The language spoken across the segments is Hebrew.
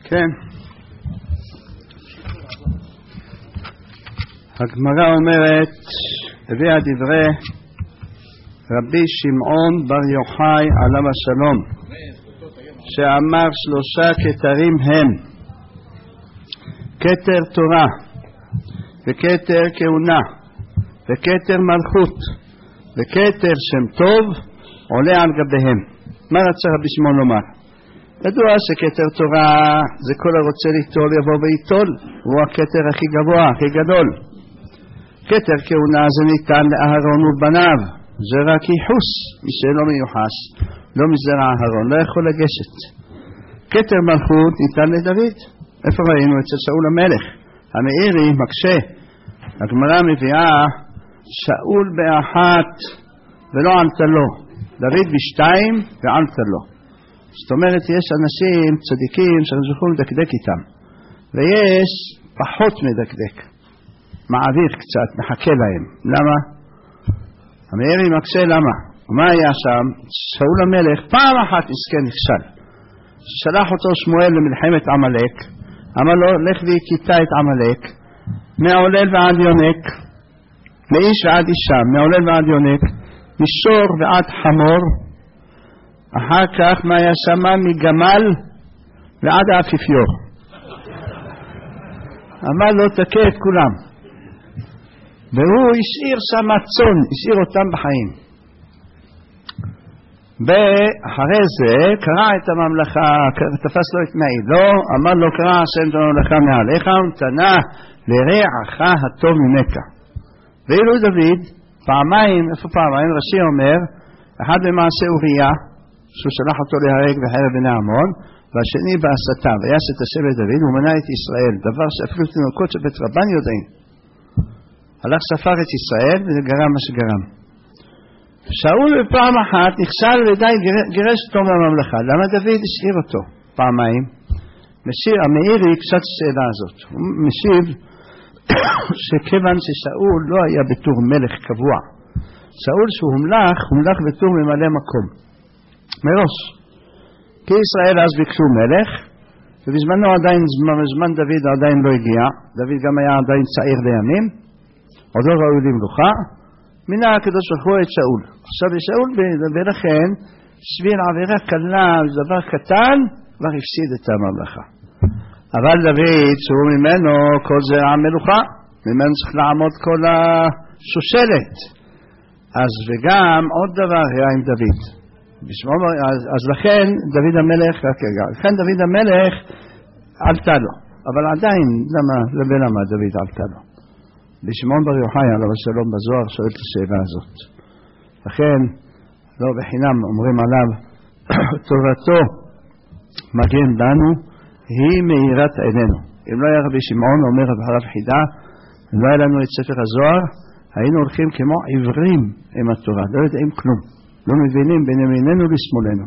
כן. הגמרא אומרת, הביאה דברי רבי שמעון בר יוחאי עליו השלום, שאמר 3 כתרים הם: כתר תורה וכתר כהונה וכתר מלכות וכתר שם טוב עולה על גביהם. מה רצה רבי שמעון לומר? ידוע שכתר תורה זה כל הרוצה ליטול יבוא ויטול, הוא הכתר הכי גבוה, הכי גדול. כתר כהונה זה ניתן לאהרון ובניו, זה רק ייחוס, מי שלא מיוחס לא מזרע אהרון לא יכול לגשת. כתר מלכות ניתן לדוד, איפה ראינו? אצל שאול המלך. המאירי מקשה, הגמרא מביאה שאול באחת ולא עלתה לו, דוד בשתיים ועלתה לו. זאת אומרת, יש אנשים צדיקים שאנחנו מדקדק איתם, ויש פחות מדקדק, מעביר קצת, מחכה להם. למה? המאירי מקשה למה? ומה היה שם? שאול המלך פעם אחת מסכן נכשל, שלח אותו שמואל למלחמת עמלק, אמר לו לך והכית את עמלק מעולל ועד יונק, מאיש ועד אישה, מעולל ועד יונק, משור ועד חמור, אחר כך מה היה שמה? מגמל ועד האפיפיור. אמר לו תכה את כולם, והוא השאיר שם צאן, השאיר אותם בחיים. ואחרי זה קרא את הממלכה, תפס לו את מעילו, אמר לו קרא השם את הממלכה מעליך ונתנה לרעך הטוב ממך. ואילו דוד פעמיים, איפה פעמיים? רש"י אומר, אחד במעשה אוריה שהוא שלח אותו להרג וחרב בני עמון, והשני בהסתה, ויעש את השם לדוד ומנה את ישראל, דבר שאפילו תינוקות של בית רבן יודעים. הלך ספר את ישראל וזה גרם מה שגרם. שאול בפעם אחת נכשל ודי גירש אותו מהממלכה. למה דוד השאיר אותו פעמיים? המאירי קצת שאלה הזאת, הוא משיב שכיוון ששאול לא היה בתור מלך קבוע, שאול שהוא הומלך בתור ממלא מקום מראש, כי ישראל אז ביקשו מלך, ובזמנו עדיין, בזמן דוד עדיין לא הגיע, דוד גם היה עדיין צעיר לימים, עוד לא ראוי למלוכה, מינה הקדוש ברוך הוא את שאול. עכשיו שאול, ולכן שביל עבירה קלה, דבר קטן, כבר הפסיד את הממלכה. אבל דוד, שהוא ממנו כל זה המלוכה, ממנו צריך לעמוד כל השושלת. אז וגם עוד דבר היה עם דוד. אז לכן דוד המלך, לכן דוד המלך עלתה לו. אבל עדיין, למה דוד עלתה לו? בשמעון בר יוחאי עליו השלום בזוהר שואל את השאלה הזאת. לכן, לא בחינם אומרים עליו, תורתו מגן לנו, היא מאירת עינינו. אם לא היה רבי שמעון, אומר הרב חידה, אם לא היה לנו את ספר הזוהר, היינו הולכים כמו עיוורים עם התורה, לא יודעים כלום, לא מבינים בין ימיננו לשמאלנו.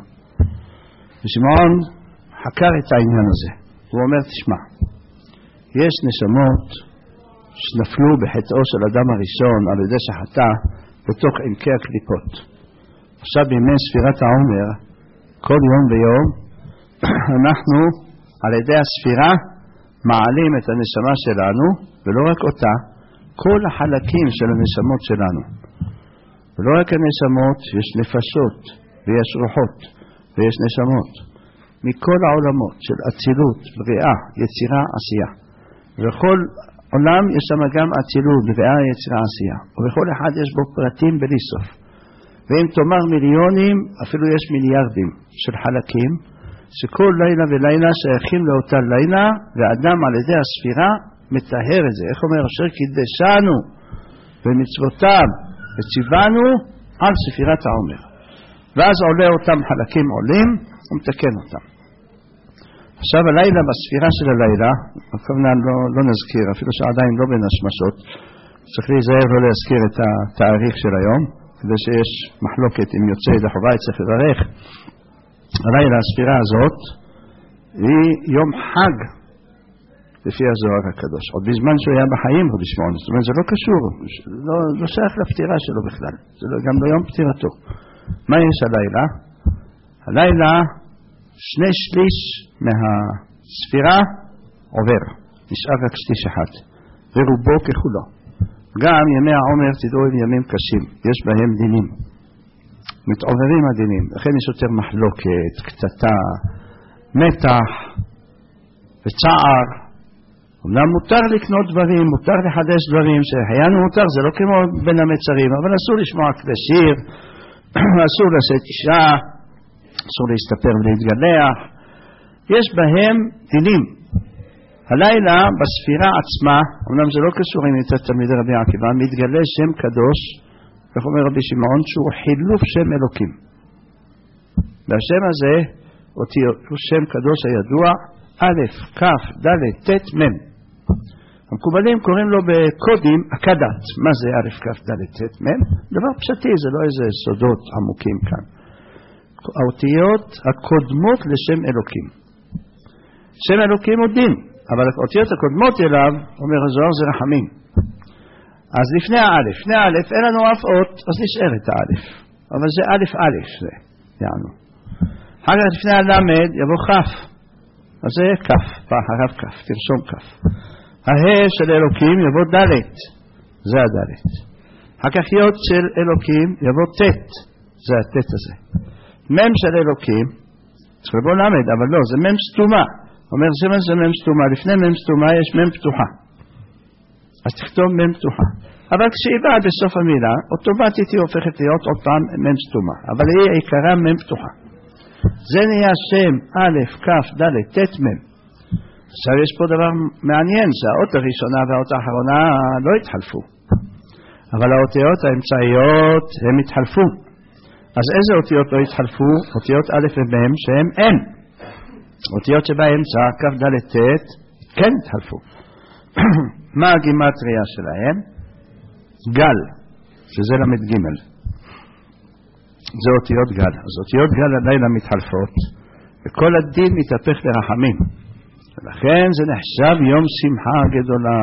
ושמעון חקר את העניין הזה, הוא אומר, תשמע, יש נשמות שנפלו בחטאו של אדם הראשון על ידי שחטא בתוך עמקי הקליפות. עכשיו בימי ספירת העומר, כל יום ויום, אנחנו על ידי הספירה מעלים את הנשמה שלנו, ולא רק אותה, כל החלקים של הנשמות שלנו. ולא רק הנשמות, יש נפשות ויש רוחות ויש נשמות מכל העולמות של אצילות, בריאה, יצירה, עשייה. וכל עולם יש שם גם אצילות, בריאה, יצירה, עשייה. ובכל אחד יש בו פרטים בלי סוף. ואם תאמר מיליונים, אפילו יש מיליארדים של חלקים, שכל לילה ולילה שייכים לאותה לילה, ואדם על ידי הספירה מטהר את זה. איך אומר? אשר קידשנו במצוותיו וציוונו על ספירת העומר. ואז עולה אותם חלקים עולים ומתקן אותם. עכשיו הלילה, בספירה של הלילה, הכוונה לא נזכיר, אפילו שעדיין לא בין השמשות, צריך להיזהר לא להזכיר את התאריך של היום, כדי שיש מחלוקת אם יוצא ידי חובה, צריך לברך. הלילה, הספירה הזאת, היא יום חג לפי הזוהר הקדוש. עוד בזמן שהוא היה בחיים, רבי שמעון, זאת אומרת, זה לא קשור, לא שייך לפטירה שלו בכלל, זה גם ביום פטירתו. מה יש הלילה? הלילה, 2/3 ספירה עובר, נשאר רק שליש אחד, ורובו ככולו. גם ימי העומר תדעו הם ימים קשים, יש בהם דינים, מתעוררים הדינים, לכן יש יותר מחלוקת, קטטה, מתח וצער. אומנם מותר לקנות דברים, מותר לחדש דברים, שהחיינו מותר, זה לא כמו בין המצרים, אבל אסור לשמוע כלי שיר, אסור לשאת אישה, אסור להסתפר ולהתגלח, יש בהם דינים. הלילה בספירה עצמה, אמנם זה לא קשור עם יצאת תלמידי רבי עקיבא, מתגלה שם קדוש, כך אומר רבי שמעון, שהוא חילוף שם אלוקים. והשם הזה, הוא שם קדוש הידוע, א', כ', ד', ט', מ'. המקובלים קוראים לו בקודים הקדת. מה זה א', כ', ד', ט', מ'? דבר פשטי, זה לא איזה סודות עמוקים כאן. האותיות הקודמות לשם אלוקים. שם אלוקים הוא דין, אבל האותיות הקודמות אליו, אומר הזוהר, זה רחמים. אז לפני האלף, לפני האלף אין לנו אף אות, אז נשאר את האלף. אבל זה א' א', זה יענו. אחר כך לפני הלמד יבוא כף, אז זה כף, אחריו כף, תרשום כף. ההא של אלוקים יבוא ד', זה הד'. אחר כך יוד של אלוקים יבוא ט', זה הט' הזה. מ' של אלוקים, צריך לבוא למד, אבל לא, זה מ' סתומה. אומר זה מ' סתומה, לפני מ' סתומה יש מ' פתוחה. אז תכתוב מ' פתוחה. אבל כשהיא באה בסוף המילה, אוטומטית היא הופכת להיות עוד פעם מ' סתומה. אבל היא עיקרה מ' פתוחה. זה נהיה שם א', כ', ד', ט', מ'. עכשיו יש פה דבר מעניין, שהאות הראשונה והאות האחרונה לא התחלפו. אבל האותיות האמצעיות הם התחלפו. אז איזה אותיות לא התחלפו? אותיות א' וב' שהם אין. אותיות שבאמצע, כ', ד', ט', כן התחלפו. מה הגימטריה שלהם? גל, שזה למד ג'. זה אותיות גל. אז אותיות גל הלילה מתחלפות, וכל הדין מתהפך לרחמים. ולכן זה נחשב יום שמחה גדולה.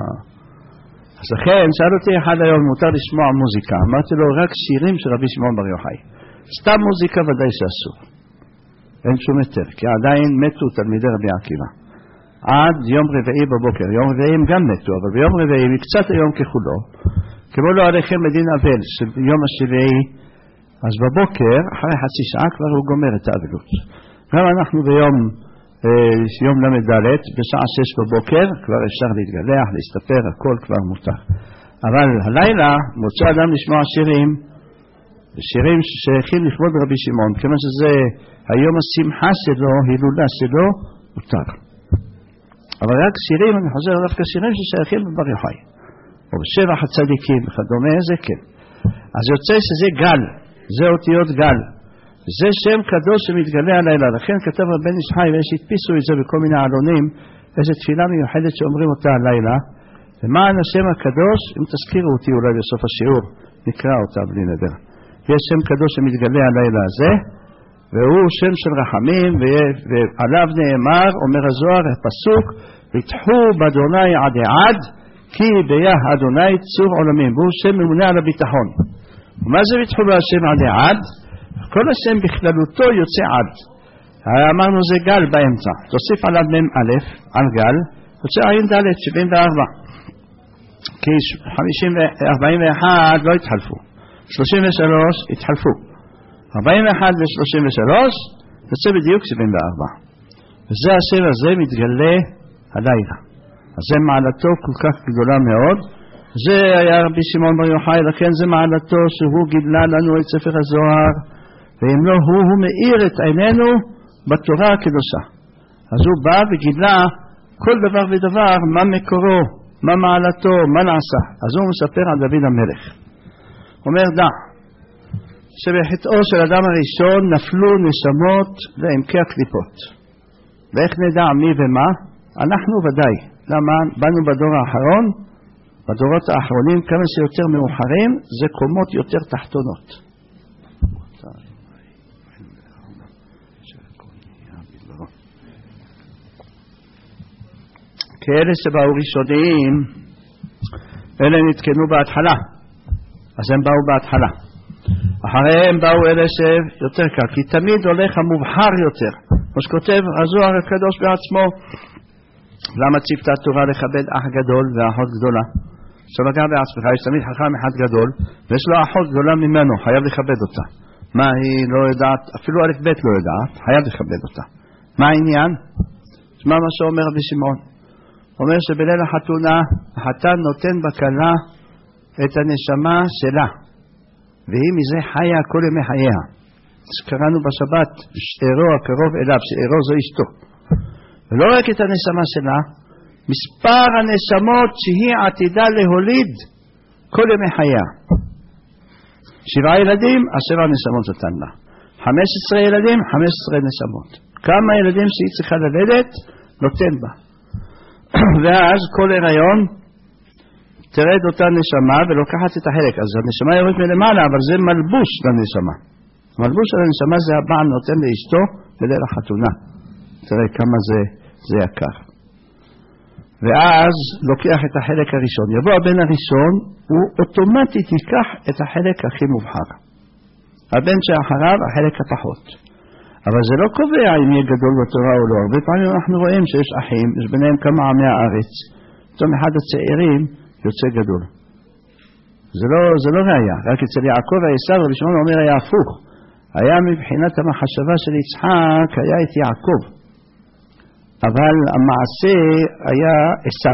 אז לכן, שאל אותי אחד היום, מותר לשמוע מוזיקה. אמרתי לו, רק שירים של רבי שמעון בר יוחאי. סתם מוזיקה ודאי שאסור. אין שום יותר, כי עדיין מתו תלמידי רבי עקיבא. עד יום רביעי בבוקר. יום רביעי הם גם מתו, אבל ביום רביעי, מקצת היום ככולו, כמו לא עליכם מדין אבל, יום השביעי, אז בבוקר, אחרי חצי שעה, כבר הוא גומר את האבלות. גם אנחנו ביום יום למד ד' בשעה 6 בבוקר, כבר אפשר להתגלח, להסתפר, הכל כבר מותר. אבל הלילה מוצא אדם לשמוע שירים, שירים ששייכים לכבוד רבי שמעון, כיוון שזה היום השמחה שלו, הילולה שלו, מותר. אבל רק שירים, אני חוזר דווקא שירים ששייכים לבר יוחאי, או בשבח הצדיקים וכדומה, זה כן. אז יוצא שזה גל, זה אותיות גל. זה שם קדוש שמתגלה הלילה. לכן כתב רבן איש חי, ויש הדפיסו את זה בכל מיני עלונים, איזו תפילה מיוחדת שאומרים אותה הלילה. למען השם הקדוש, אם תזכירו אותי אולי בסוף השיעור, נקרא אותה בלי נדר. יש שם קדוש שמתגלה הלילה הזה, והוא שם של רחמים, ועליו נאמר, אומר הזוהר, הפסוק, ביטחו באדוני עד עד, כי ביח אדוני צור עולמים. והוא שם ממונה על הביטחון. ומה זה ביטחו בהשם עד עד? כל השם בכללותו יוצא עד. אמרנו זה גל באמצע. תוסיף עליו מ' א', על גל, יוצא עין ד' 74. כי 41 לא התחלפו. 33 התחלפו. 41 ו-33 יוצא בדיוק 74. וזה השם הזה מתגלה הלילה. אז זה מעלתו כל כך גדולה מאוד. זה היה רבי שמעון בר יוחאי, לכן זה מעלתו שהוא גידלה לנו את ספר הזוהר, ואם לא הוא מאיר את עינינו בתורה הקדושה. אז הוא בא וגידלה כל דבר ודבר, מה מקורו, מה מעלתו, מה נעשה. אז הוא מספר על דוד המלך. אומר דע, שבחטאו של אדם הראשון נפלו נשמות לעמקי הקליפות. ואיך נדע מי ומה? אנחנו ודאי. למה? באנו בדור האחרון, בדורות האחרונים, כמה שיותר מאוחרים, זה קומות יותר תחתונות. כאלה שבאו ראשונים, אלה נתקנו בהתחלה, אז הם באו בהתחלה. אחריהם באו אלה שיותר קל, כי תמיד הולך המובחר יותר. כמו שכותב הזוהר הקדוש בעצמו, למה ציוותה התורה לכבד אח גדול ואחות גדולה? סבגה בעצמך, יש תמיד חכם אחד גדול ויש לו אחות גדולה ממנו, חייב לכבד אותה. מה היא לא יודעת, אפילו א' ב' לא יודעת, חייב לכבד אותה. מה העניין? תשמע מה שאומר רבי שמעון, אומר שבליל החתונה החתן נותן בכלה את הנשמה שלה, והיא מזה חיה כל ימי חייה. שקראנו בשבת שאירו הקרוב אליו, שאירו זו אשתו, ולא רק את הנשמה שלה, מספר הנשמות שהיא עתידה להוליד כל ימי חייה. 7 ילדים, 7 נשמות נתן לה. 15 ילדים, 15 נשמות. כמה ילדים שהיא צריכה ללדת, נותן בה. ואז כל הריון תרד אותה נשמה ולוקחת את החלק. אז הנשמה יורדת מלמעלה, אבל זה מלבוש לנשמה. מלבוש של הנשמה זה הבעל נותן לאשתו בליל החתונה. תראה כמה זה יקר. ואז לוקח את החלק הראשון. יבוא הבן הראשון, הוא אוטומטית ייקח את החלק הכי מובחר. הבן שאחריו, החלק הפחות. אבל זה לא קובע אם יהיה גדול בתורה או לא. הרבה פעמים אנחנו רואים שיש אחים, יש ביניהם כמה עמי הארץ. פתאום אחד הצעירים יוצא גדול. זה לא ראיה. רק אצל יעקב ועשיו, רבי שמעון אומר היה הפוך. היה מבחינת המחשבה של יצחק, היה את יעקב. אבל המעשה היה עשיו.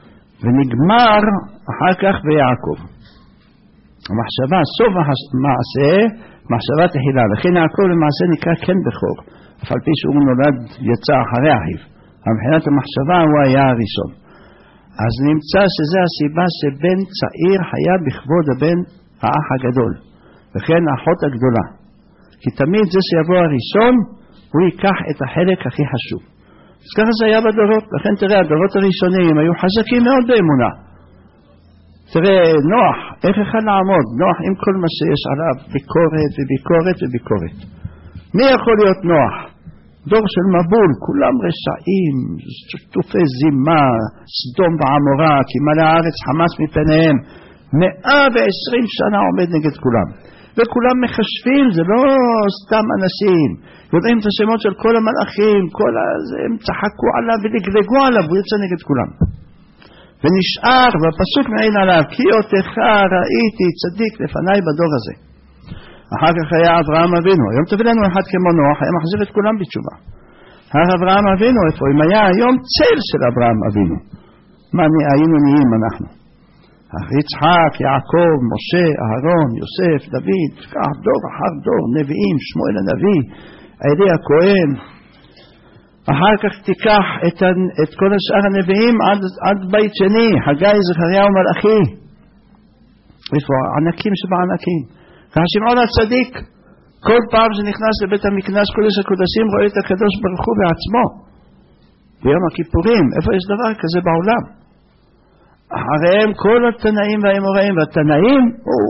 ונגמר אחר כך ביעקב. המחשבה, סוף המעשה, מחשבה תחילה. לכן יעקב למעשה נקרא כן בכור. אף על פי שהוא נולד יצא אחרי אחיו. אבל מבחינת המחשבה הוא היה הראשון. אז נמצא שזה הסיבה שבן צעיר היה בכבוד הבן האח הגדול. וכן האחות הגדולה. כי תמיד זה שיבוא הראשון, הוא ייקח את החלק הכי חשוב. אז ככה זה היה בדורות. לכן תראה, הדורות הראשונים היו חזקים מאוד באמונה. תראה, נוח, איך יכול לעמוד? נוח עם כל מה שיש עליו, ביקורת וביקורת וביקורת. מי יכול להיות נוח? דור של מבול, כולם רשעים, שטופי זימה, סדום ועמורה, כי מלא הארץ חמס מפניהם. 120 שנה עומד נגד כולם. וכולם מחשבים, זה לא סתם אנשים. יודעים את השמות של כל המלאכים, הם צחקו עליו ולגלגו עליו, הוא יוצא נגד כולם. ונשאר, והפסוק מעין עליו, כי אותך ראיתי צדיק לפניי בדור הזה. אחר כך היה אברהם אבינו. היום תביא לנו אחד כמו נוח, היה מחזיר את כולם בתשובה. אברהם אבינו, איפה? אם היה היום צל של אברהם אבינו. מה היינו נהיים אנחנו? יצחק, יעקב, משה, אהרון, יוסף, דוד, כך דור אחר דור, נביאים, שמואל הנביא, עלי הכהן. אחר כך תיקח את כל השאר הנביאים עד בית שני, חגי, זכריה ומלאכי. איפה? ענקים שבענקים. ככה שמעון הצדיק, כל פעם שנכנס לבית המקדש קודש הקודשים, רואה את הקדוש ברוך הוא בעצמו. ביום הכיפורים, איפה יש דבר כזה בעולם? אחריהם כל התנאים והאמוראים, והתנאים,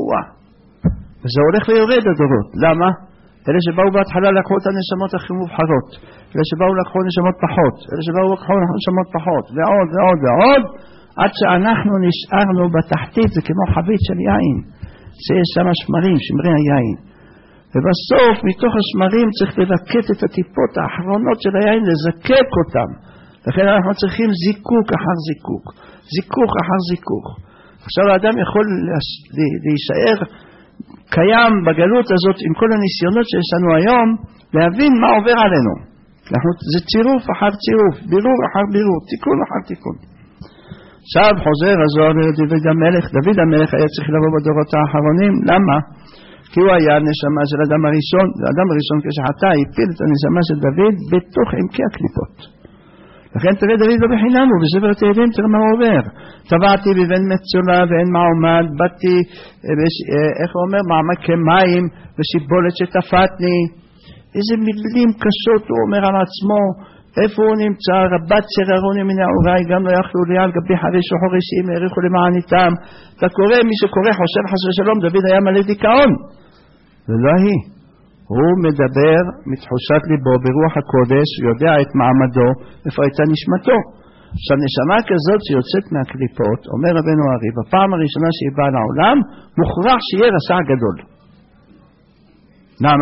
וזה הולך ויורד הדורות. למה? אלה שבאו בהתחלה לקחו את הנשמות הכי מובחרות, אלה שבאו לקחו נשמות פחות, אלה שבאו לקחו נשמות פחות, ועוד ועוד ועוד, עד שאנחנו נשארנו בתחתית, זה כמו חבית של יין, שיש שם שמרים, שמרי היין. ובסוף מתוך השמרים צריך לבקט את הטיפות האחרונות של היין, לזקק אותם. לכן אנחנו צריכים זיקוק אחר זיקוק, זיקוק אחר זיקוק. עכשיו האדם יכול להישאר קיים בגלות הזאת עם כל הניסיונות שיש לנו היום, להבין מה עובר עלינו. זה צירוף אחר צירוף, בירור אחר בירור, תיקון אחר תיקון. עכשיו חוזר הזוהר לדוד המלך. דוד המלך היה צריך לבוא בדורות האחרונים. למה? כי הוא היה הנשמה של האדם הראשון. האדם הראשון כשחטא הפיל את הנשמה של דוד בתוך עמקי הקליפות. לכן תראה דוד לא בחינם, ובספר תהילים תראה מה הוא עובר. טבעתי בבן מצולה ואין מעומד, באתי, איך הוא אומר, מעמק כמים ושיבולת שטפתני. איזה מילים קשות הוא אומר על עצמו. איפה הוא נמצא? רבת שררוני מנעוריי, גם לא יכלו לי על גבי חריש וחורישים, העריכו למעניתם. אתה קורא, מי שקורא חושב חס ושלום, דוד היה מלא דיכאון. ולא היא. הוא מדבר מתחושת ליבו ברוח הקודש, יודע את מעמדו, איפה הייתה נשמתו. עכשיו נשמה כזאת שיוצאת מהקליפות, אומר רבנו הרי, בפעם הראשונה שהיא באה לעולם, מוכרח שיהיה רשע גדול. למה?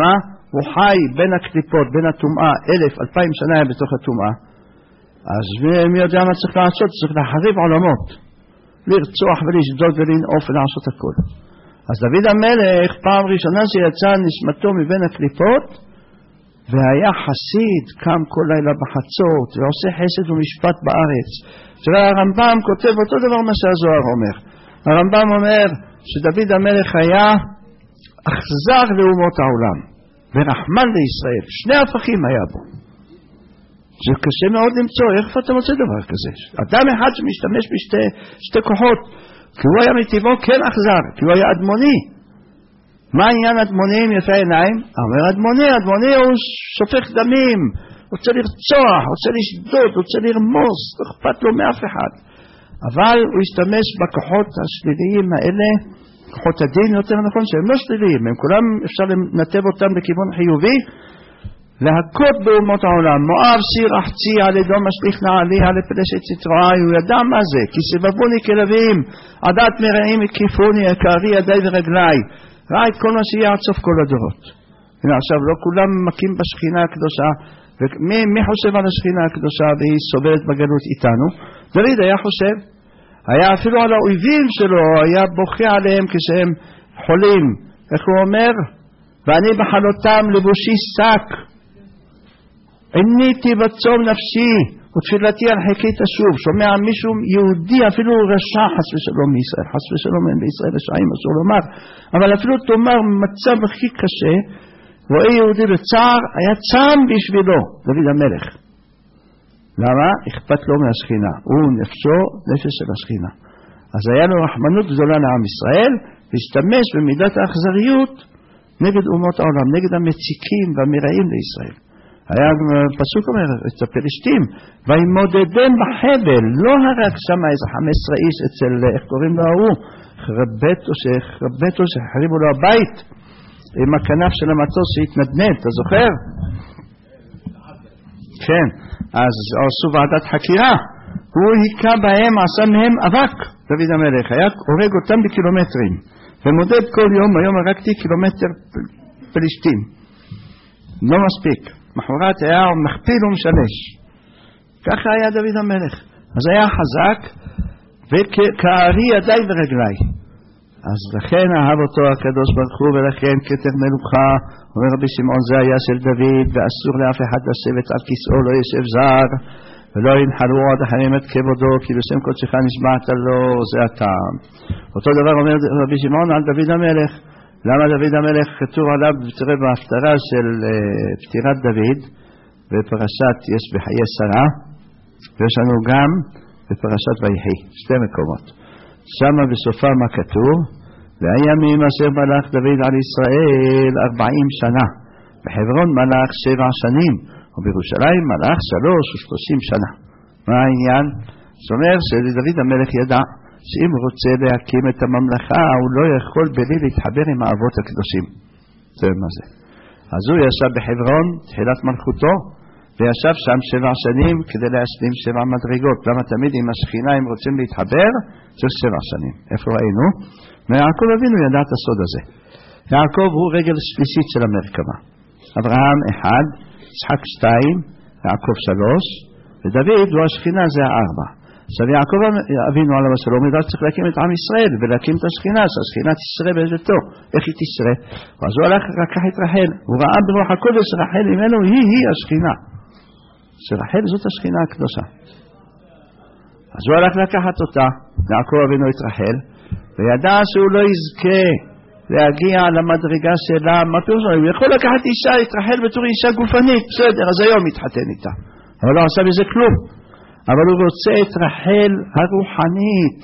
הוא חי בין הקליפות, בין הטומאה, 1000-2000 שנה היה בתוך הטומאה, אז מי יודע מה צריך לעשות? צריך להחריב עולמות, לרצוח ולשדוד ולנעוף ולעשות הכל. אז דוד המלך פעם ראשונה שיצא נשמתו מבין הקליפות, והיה חסיד, קם כל לילה בחצות ועושה חסד ומשפט בארץ. הרמב"ם כותב אותו דבר מה שהזוהר אומר. הרמב"ם אומר שדוד המלך היה אכזר לאומות העולם ורחמן לישראל, שני הפכים היה בו. זה קשה מאוד למצוא, איך אתה מוצא דבר כזה? אדם אחד שמשתמש בשתי כוחות, כי הוא היה מטבעו כן אכזר, כי הוא היה אדמוני. מה העניין אדמוני עם יפה עיניים? אומר אדמוני הוא שופך דמים, רוצה לרצוח, רוצה לשדוד, רוצה לרמוס, לא אכפת לו מאף אחד. אבל הוא השתמש בכוחות השליליים האלה, כוחות הדין יותר נכון, שהם לא שליליים, הם כולם אפשר לנתב אותם בכיוון חיובי, להכות באומות העולם. מואב סיר אחצי על אדום משליך נעלי על פלשת ציטרואי, הוא ידע מה זה, כי סבבוני כלבים, עדת מרעים הקיפוני, יקרי ידי ורגלי, ראה את כל מה שיהיה עד סוף כל הדורות. הנה עכשיו לא כולם מקים בשכינה הקדושה, ומי חושב על השכינה הקדושה והיא סובלת בגלות איתנו? דוד היה חושב, היה אפילו על האויבים שלו, היה בוכה עליהם כשהם חולים. איך הוא אומר? ואני בחלותם לבושי שק, עניתי בצום נפשי ותפילתי על חיקי תשוב. שומע מישהו יהודי, אפילו רשע חס ושלום מישראל, חס ושלום אין בישראל רשעים אסור לומר, אבל אפילו תאמר מצב הכי קשה, רואה יהודי בצער, היה צם בשבילו דוד המלך. למה? אכפת לו מהשכינה, הוא נפשו נפש של השכינה. אז היה לו רחמנות גדולה לעם ישראל, והשתמש במידת האכזריות נגד אומות העולם, נגד המציקים והמרעים לישראל. היה פסוק אומר את הפלשתים, וימודדם בחבל, לא הרג שם איזה 15 איש אצל, איך קוראים לו ההוא, חרבטו שחריבו לו הבית עם הכנף של המטוס שהתנדנד, אתה זוכר? כן, אז עשו ועדת חקירה, הוא היכה בהם, עשה מהם אבק. דוד המלך היה הורג אותם בקילומטרים ומודד כל יום, היום הרגתי קילומטר פלשתים, לא מספיק, מחרת היה מכפיל ומשלש. ככה היה דוד המלך. אז היה חזק וכארי ידי ורגלי. אז לכן אהב אותו הקדוש ברוך הוא, ולכן כתר מלוכה, אומר רבי שמעון, זה היה של דוד, ואסור לאף אחד לשבת על כיסאו, לא ישב זר ולא ינחלו עד אחרים את כבודו, כי בשם קודשך נשבעת לו, זה הטעם. אותו דבר אומר רבי שמעון על דוד המלך. למה דוד המלך כתוב עליו, תראה בהפטרה של פטירת דוד בפרשת יש בחיי שרה, ויש לנו גם בפרשת ויחי, שתי מקומות. שמה בסופה מה כתוב? והימים אשר מלך דוד על ישראל 40 שנה, בחברון מלך 7 שנים, ובירושלים מלך 30 שנה. מה העניין? זאת אומרת שדוד המלך ידע שאם הוא רוצה להקים את הממלכה, הוא לא יכול בלי להתחבר עם האבות הקדושים. זה מה זה. אז הוא ישב בחברון, תחילת מלכותו, וישב שם 7 שנים כדי להשלים 7 מדרגות. למה תמיד עם השכינה, אם רוצים להתחבר, צריך 7 שנים. איפה ראינו? ויעקב אבינו ידע את הסוד הזה. יעקב הוא רגל שלישית של המרכבה. אברהם 1, יצחק 2, יעקב 3, ודוד הוא השכינה, זה 4. עכשיו יעקב אבינו עליו השלום ידע שצריך להקים את עם ישראל ולהקים את השכינה, שהשכינה תשרה בביתו. איך היא תשרה? אז הוא הלך לקח את רחל, הוא ראה ברוח הקודש רחל ממנו, היא השכינה, שרחל זאת השכינה הקדושה. אז הוא הלך לקחת אותה, יעקב אבינו את רחל, וידע שהוא לא יזכה להגיע למדרגה שלה. מה פירוש? הוא יכול לקחת אישה, את רחל בתור אישה גופנית, בסדר, אז היום מתחתן איתה, אבל לא עשה בזה כלום. אבל הוא רוצה את רחל הרוחנית,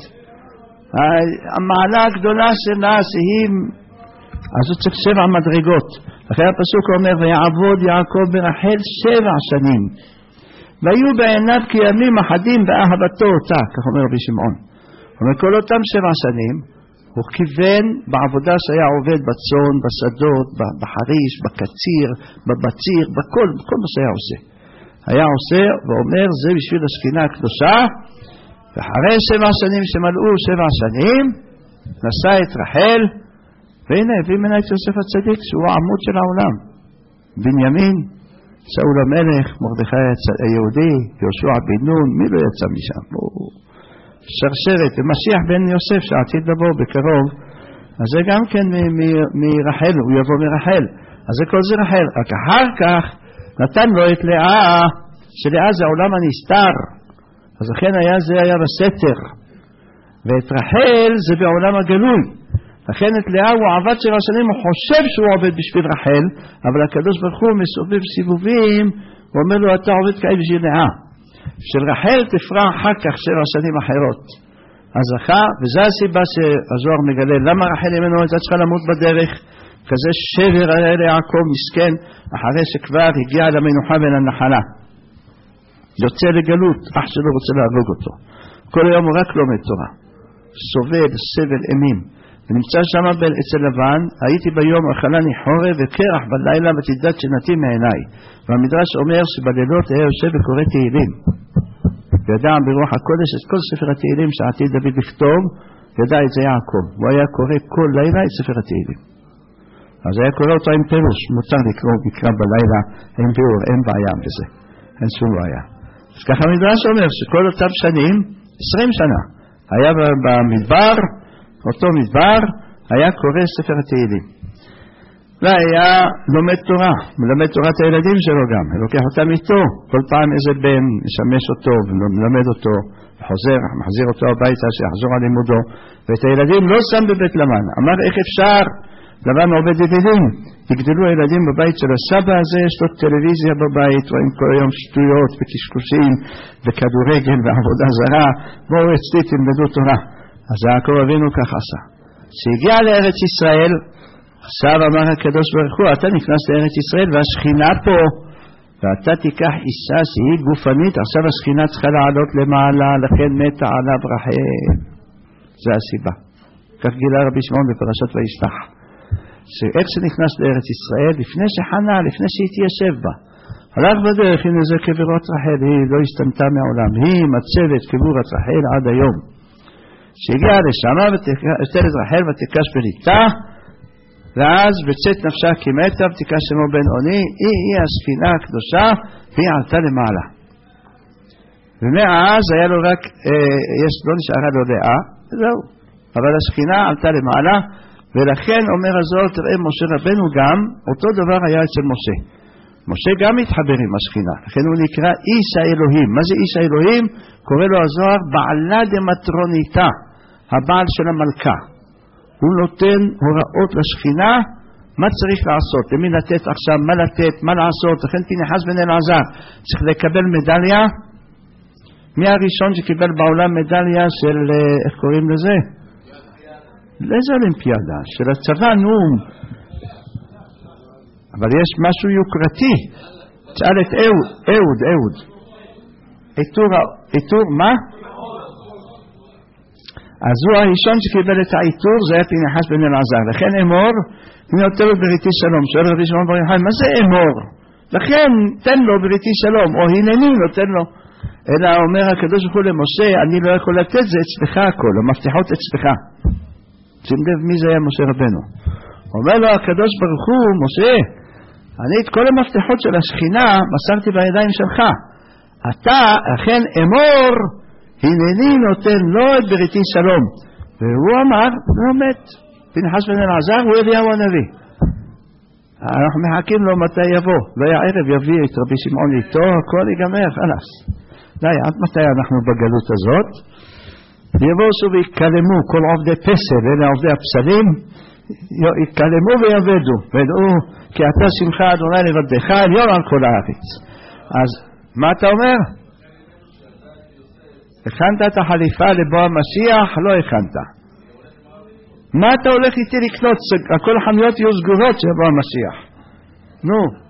המעלה הגדולה שלה, שהיא, אז הוא צריך 7 מדרגות. אחרי הפסוק אומר, ויעבוד יעקב ברחל 7 שנים, והיו בעיניו כימים אחדים באהבתו אותה, כך אומר רבי שמעון. ומכל אותם 7 שנים, הוא כיוון בעבודה שהיה עובד בצון, בשדות, בחריש, בקציר, בבציר, בכל מה שהיה עושה. היה עושה ואומר, זה בשביל השכינה הקדושה. ואחרי 7 שנים שמלאו 7 שנים, נשא את רחל, והנה הביא מנה את יוסף הצדיק, שהוא העמוד של העולם. בנימין, שאול המלך, מרדכי היהודי, יהושע בן נון, מי לא יצא משם? שרשרת, ומשיח בן יוסף שעתיד לבוא בקרוב, אז זה גם כן מרחל, הוא יבוא מרחל, אז זה כל זה רחל. רק אחר כך נתן לו את לאה, שלאה זה העולם הנסתר, אז לכן זה היה בסתר, ואת רחל זה בעולם הגלוי. לכן את לאה הוא עבד 7 שנים, הוא חושב שהוא עובד בשביל רחל, אבל הקדוש ברוך הוא מסובב סיבובים, הוא אומר לו אתה עובד כאי בשביל לאה, של רחל תפרע אחר כך 7 שנים אחרות. אז וזה הסיבה שהזוהר מגלה למה רחל אמנו הייתה צריכה למות בדרך, כזה שבר על יעקב מסכן, אחרי שכבר הגיע למנוחה ולנחלה, יוצא לגלות, אח שלו רוצה להרוג אותו, כל היום הוא רק לומד תורה, סובל סבל אימים, ונמצא שם אצל לבן. הייתי ביום אכלני חורב וקרח בלילה ותדעת שנתי מעיניי. והמדרש אומר שבלילות היה יושב וקורא תהילים, ידע ברוח הקודש את כל ספר התהילים שעתיד דוד לכתוב, ידע את זה יעקב, הוא היה קורא כל לילה את ספר התהילים. אז היה קורא אותו עם פירוש, מותר לקרוא מקרא בלילה, אין ביאור, אין בעיה בזה, אין שום בעיה. אז ככה המדרש אומר שכל אותם שנים, 20 שנה, היה במדבר, אותו מדבר, היה קורא ספר התהילים. והיה לומד תורה, מלמד תורת הילדים שלו גם, לוקח אותם איתו, כל פעם איזה בן משמש אותו ומלמד אותו, מחזיר אותו הביתה שיחזור על לימודו, ואת הילדים לא שם בבית לבן. אמר איך אפשר, לבן עובד ידידים, יגדלו הילדים בבית של הסבא הזה, יש לו טלוויזיה בבית, רואים כל היום שטויות וקשקושים וכדורגל ועבודה זרה, בואו אצלי תלמדו תורה. אז יעקב אבינו כך עשה. שהגיע לארץ ישראל, עכשיו אמר הקדוש ברוך הוא, אתה נכנס לארץ ישראל והשכינה פה, ואתה תיקח אישה שהיא גופנית, עכשיו השכינה צריכה לעלות למעלה, לכן מתה עליו רחל. זה הסיבה. כך גילה רבי שמעון בפרשת וישלח. שאיך שנכנס לארץ ישראל, לפני שחנה, לפני שהיא תיישב בה, הלך בדרך, הנה זה קברות רחל, היא לא השתנתה מעולם, היא מצבת קבורת רחל עד היום. שהגיעה לשם ותלת רחל ותיקש בריתה, ואז בצאת נפשה כמתה ותיקש שמו בן עוני, היא הספינה הקדושה והיא עלתה למעלה. ומאז היה לו רק, לא נשארה לו לאה, זהו, אבל הספינה עלתה למעלה, ולכן אומר הזוהר, תראה משה רבנו גם, אותו דבר היה אצל משה. משה גם התחבר עם השכינה, לכן הוא נקרא איש האלוהים. מה זה איש האלוהים? קורא לו הזוהר בעלה דמטרוניתה, הבעל של המלכה. הוא נותן הוראות לשכינה, מה צריך לעשות, למי לתת עכשיו, מה לתת, מה לעשות. לכן פינחס בן אלעזר צריך לקבל מדליה. מי הראשון שקיבל בעולם מדליה של, איך קוראים לזה? לאיזה אולימפיאדה? של הצבא, נו. אבל יש משהו יוקרתי. תשאל את אהוד. עיטור, מה? אז הוא הראשון שקיבל את העיטור, זה היה פינחס בן אלעזר. לכן אמור, אני נותן לו בריתי שלום. שואל רבי שמעון בר יוחאי, מה זה אמור? לכן תן לו בריתי שלום, או הנני נותן לו. אלא אומר הקדוש ברוך הוא למשה, אני לא יכול לתת, זה אצלך הכל, המפתחות אצלך. שים לב מי זה היה משה רבנו. אומר לו הקדוש ברוך הוא, משה, אני את כל המפתחות של השכינה מסרתי בידיים שלך. אתה אכן אמור, הנני נותן לו את בריתי שלום. והוא אמר, לא מת. פינחס בן אלעזר הוא אליהו הנביא. אנחנו מחכים לו מתי יבוא. והערב יביא את רבי שמעון איתו, הכל ייגמר, חלס. די, עד מתי אנחנו בגלות הזאת? יבואו שוב ויקלמו כל עובדי פסל, אלה עובדי הפסלים, יקלמו ויעבדו, וידעו כי אתה שמחה אדוני לבדך עליון על כל הארץ. אז מה אתה אומר? הכנת את החליפה לבוא המשיח? לא הכנת. מה אתה הולך איתי לקנות? כל החנויות יהיו סגורות שבוא המשיח. נו.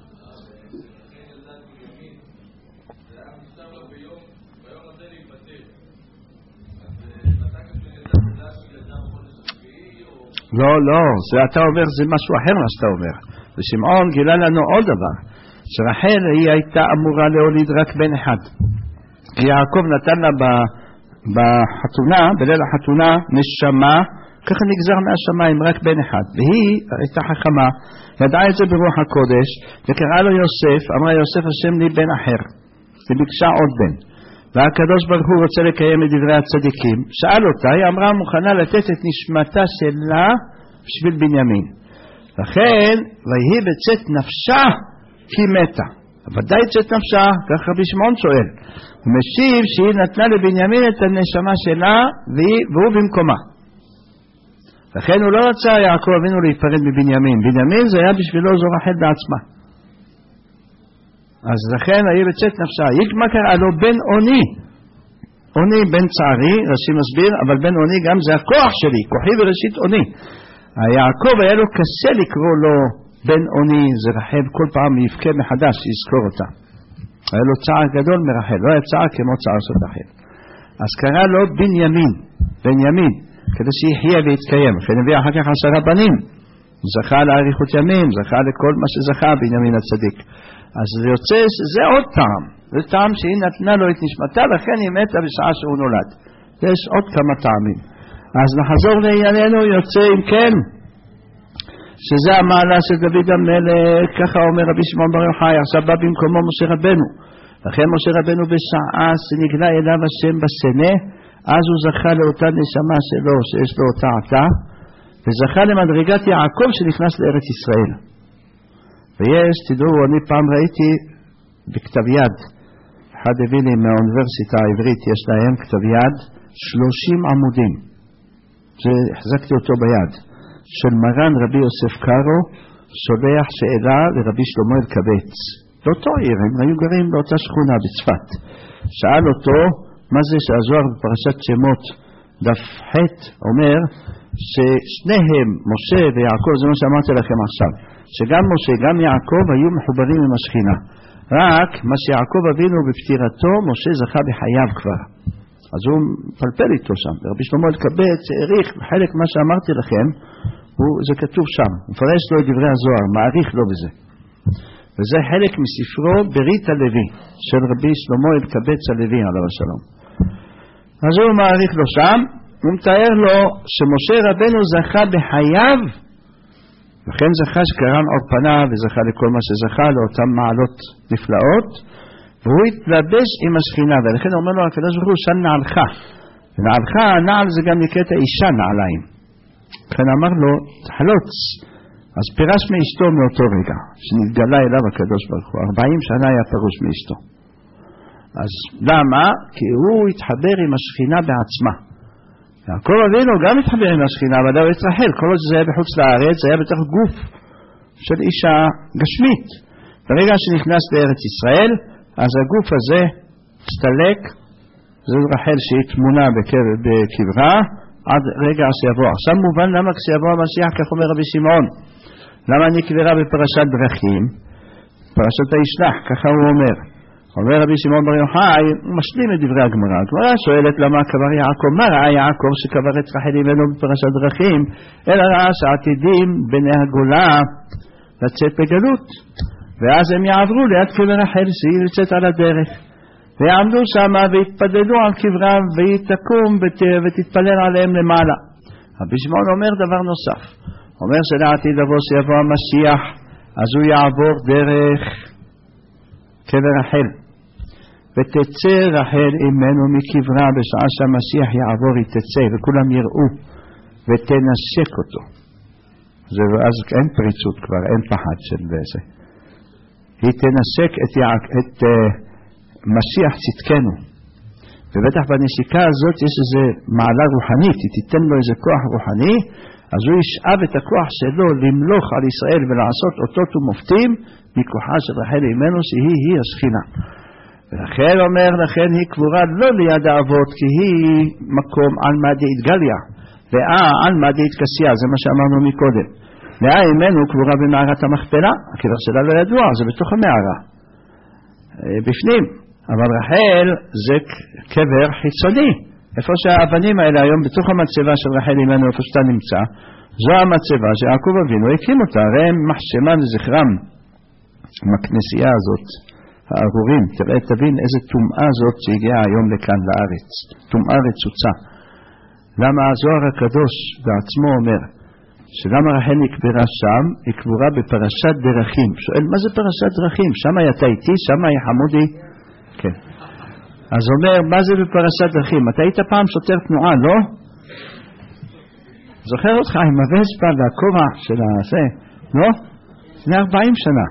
לא, זה אתה אומר, זה משהו אחר מה שאתה אומר. ושמעון גילה לנו עוד דבר, שרחל היא הייתה אמורה להוליד רק בן אחד. כי יעקב נתן לה בחתונה, בליל החתונה, נשמה ככה נגזר מהשמיים רק בן אחד, והיא הייתה חכמה, ידעה את זה ברוח הקודש, וקראה לו יוסף, אמרה יוסף השם לי בן אחר, וביקשה עוד בן, והקדוש ברוך הוא רוצה לקיים את דברי הצדיקים, שאל אותה, היא אמרה מוכנה לתת את נשמתה שלה בשביל בנימין, לכן ויהי בצאת נפשה כי מתה, ודאי צאת נפשה, כך רבי שמעון שואל, הוא משיב שהיא נתנה לבנימין את הנשמה שלה והוא במקומה, לכן הוא לא רצה יעקב אבינו להיפרד מבנימין, בנימין זה היה בשבילו זו רחל בעצמה, אז לכן ויהי בצאת נפשה, מה קרא לו? בן עוני, עוני בן צערי, רש"י מסביר, אבל בן עוני גם זה הכוח שלי, כוחי בראשית עוני, יעקב היה לו קשה לקרוא לו בן עוני, זה רחל כל פעם יבכה מחדש שיזכור אותה, היה לו צער גדול מרחל, לא היה צער כמו צער של רחל, אז קרא לו בנימין, כדי שיחיה ויתקיים, לכן הביא אחר כך 10 בנים, זכה לאריכות ימים, זכה לכל מה שזכה בנימין הצדיק, אז זה יוצא שזה עוד טעם, זה טעם שהיא נתנה לו את נשמתה, לכן היא מתה בשעה שהוא נולד, יש עוד כמה טעמים, אז נחזור לענייננו, יוצא אם כן, שזה המעלה של דוד המלך, ככה אומר רבי שמעון בר יוחאי, עכשיו בא במקומו משה רבנו, לכן משה רבנו בשעה שנגלה אליו השם בסנה, אז הוא זכה לאותה נשמה שלו שיש לו אותה עתה, וזכה למדרגת יעקב שנכנס לארץ ישראל. ויש, תדעו, אני פעם ראיתי בכתב יד, אחד הביא לי מהאוניברסיטה העברית, יש להם כתב יד 30 עמודים, החזקתי אותו ביד, של מרן רבי יוסף קארו, שולח שאלה לרבי שלמה אלקבץ, לאותו עיר, הם היו גרים באותה שכונה בצפת, שאל אותו מה זה שהזוהר בפרשת שמות דף ח' אומר ששניהם, משה ויעקב, זה מה שאמרתי לכם עכשיו, שגם משה גם יעקב היו מחוברים עם השכינה, רק מה שיעקב אבינו בפטירתו משה זכה בחייו כבר, אז הוא מפלפל איתו שם, רבי שלמה אלקבץ העריך בחלק מה שאמרתי לכם, זה כתוב שם, הוא מפרש לו את דברי הזוהר, מעריך לו בזה, וזה חלק מספרו ברית הלוי של רבי שלמה אלקבץ הלוי עליו השלום. אז הוא מעריך לו שם, הוא מתאר לו שמשה רבנו זכה בחייו, לכן זכה שקרן עוד פניו וזכה לכל מה שזכה, לאותן מעלות נפלאות, והוא התלבש עם השכינה, ולכן הוא אומר לו הקדוש ברוך הוא של נעלך, ונעלך, נעל זה גם נקראת האישה נעליים, לכן אמר לו תחלוץ, אז פירש מאשתו מאותו רגע שנתגלה אליו הקדוש ברוך הוא, 40 שנה היה פירוש מאשתו. אז למה? כי הוא התחבר עם השכינה בעצמה, יעקב אבינו גם התחבר עם השכינה, אבל הוא התרחל, כל עוד זה היה בחוץ לארץ, זה היה בתוך גוף של אישה גשמית, ברגע שנכנס לארץ ישראל, אז הגוף הזה הסתלק, זה רחל שהיא תמונה בקברה, עד רגע שיבוא. עכשיו מובן למה כשיבוא המשיח, כך אומר רבי שמעון, למה נקברה בפרשת דרכים? פרשת הישלח, ככה הוא אומר. אומר רבי שמעון בר יוחאי, הוא משלים את דברי הגמרא. הגמרא שואלת למה קבר יעקב, מה ראה יעקב שקבר את רחל אימנו בפרשת דרכים, אלא ראה שעתידים בני הגולה לצאת בגלות, ואז הם יעברו ליד קבר רחל שהיא יוצאת על הדרך, ויעמדו שם והתפללו על קברם, והיא תקום ותתפלל עליהם למעלה. רבי שמעון אומר דבר נוסף, אומר שלעתיד לבוא שיבוא המשיח, אז הוא יעבור דרך קבר רחל, ותצא רחל אימנו מקברה, בשעה שהמשיח יעבור היא תצא וכולם יראו ותנשק אותו, אז אין פריצות כבר, אין פחד של זה, היא תנשק את משיח צדקנו, ובטח בנשיקה הזאת יש איזו מעלה רוחנית, היא תיתן לו איזה כוח רוחני, אז הוא ישאב את הכוח שלו למלוך על ישראל ולעשות אותות ומופתים מכוחה של רחל אימנו שהיא השכינה. ולכן אומר, לכן היא קבורה לא ליד האבות, כי היא מקום על מעדית גליה, ועל מעדית קסיה, זה מה שאמרנו מקודם. לאה אימנו קבורה במערת המכפלה, הקבר שלה לא ידוע, זה בתוך המערה, בפנים. אבל רחל זה קבר חיצוני, איפה שהאבנים האלה היום בתוך המצבה של רחל אימנו, איפה שאתה נמצא, זו המצבה שיעקב אבינו הקים אותה, הרי הם מחשמה לזכרם, מהכנסייה הזאת, הארורים, תבין איזה טומאה זאת שהגיעה היום לכאן לארץ, טומאה רצוצה. למה הזוהר הקדוש בעצמו אומר שלמה רחל נקברה שם? היא קבורה בפרשת דרכים. שואל, מה זה פרשת דרכים? שמה אתה איתי? שמה היא חמודי? כן. אז אומר, מה זה בפרשת דרכים? אתה היית פעם שוטר תנועה, לא? זוכר אותך עם הווספה והכובע של הזה, לא? לפני 40 שנה.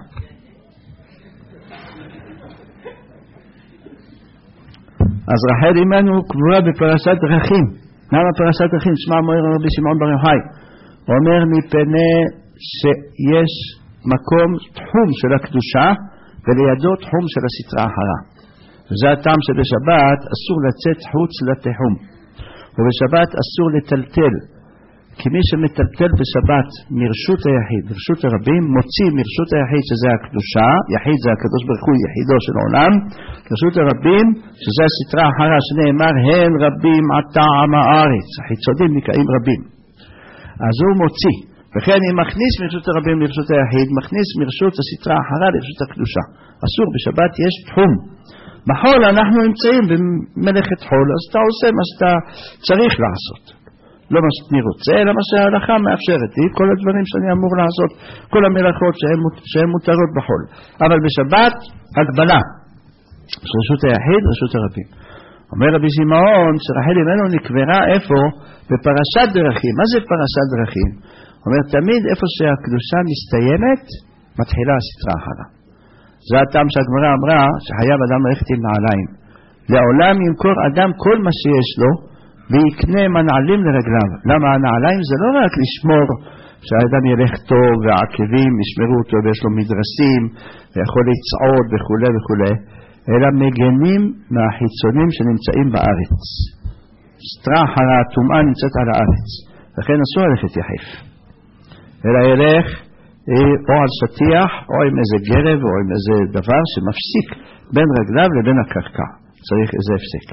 אז רחל אמנו קבורה בפרשת דרכים. למה פרשת דרכים? שמע מויר רבי שמעון בר יוחאי. הוא אומר מפני שיש מקום תחום של הקדושה ולידו תחום של הסתרה אחרה. וזה הטעם שבשבת אסור לצאת חוץ לתחום. ובשבת אסור לטלטל. כי מי שמטלטל בשבת מרשות היחיד, מרשות הרבים, מוציא מרשות היחיד שזה הקדושה, יחיד זה הקדוש ברוך הוא, יחידו של העולם, מרשות הרבים, שזה הסתרה אחרה שנאמר, הן רבים עתה עם הארץ, החיצונים נקראים רבים. אז הוא מוציא, וכן אם מכניס מרשות הרבים לרשות היחיד, מכניס מרשות הסתרה אחרה לרשות הקדושה. אסור, בשבת יש תחום. בחול אנחנו נמצאים במלאכת חול, אז אתה עושה מה שאתה צריך לעשות. לא מה שאני רוצה, אלא מה שההלכה מאפשרת לי, כל הדברים שאני אמור לעשות, כל המלאכות שהן מותרות בחול. אבל בשבת, הגבלה. רשות היחיד, רשות הרבים. אומר רבי שמעון, שרחל אמנו נקברה איפה? בפרשת דרכים. מה זה פרשת דרכים? אומר, תמיד איפה שהקדושה מסתיימת, מתחילה הסתרה אחרה. זה הטעם שהגמרא אמרה, שחייב אדם ללכת עם נעליים. לעולם ימכור אדם כל מה שיש לו, ויקנה מנעלים לרגליו. למה הנעליים זה לא רק לשמור שהאדם ילך טוב והעקבים ישמרו אותו ויש לו מדרסים ויכול לצעוד וכו' וכו', אלא מגנים מהחיצונים שנמצאים בארץ. סתרה אחרה, טומאה נמצאת על הארץ, לכן אסור ללכת יחף, אלא ילך או על שטיח או עם איזה גרב או עם איזה דבר שמפסיק בין רגליו לבין הקרקע, צריך איזה הפסק.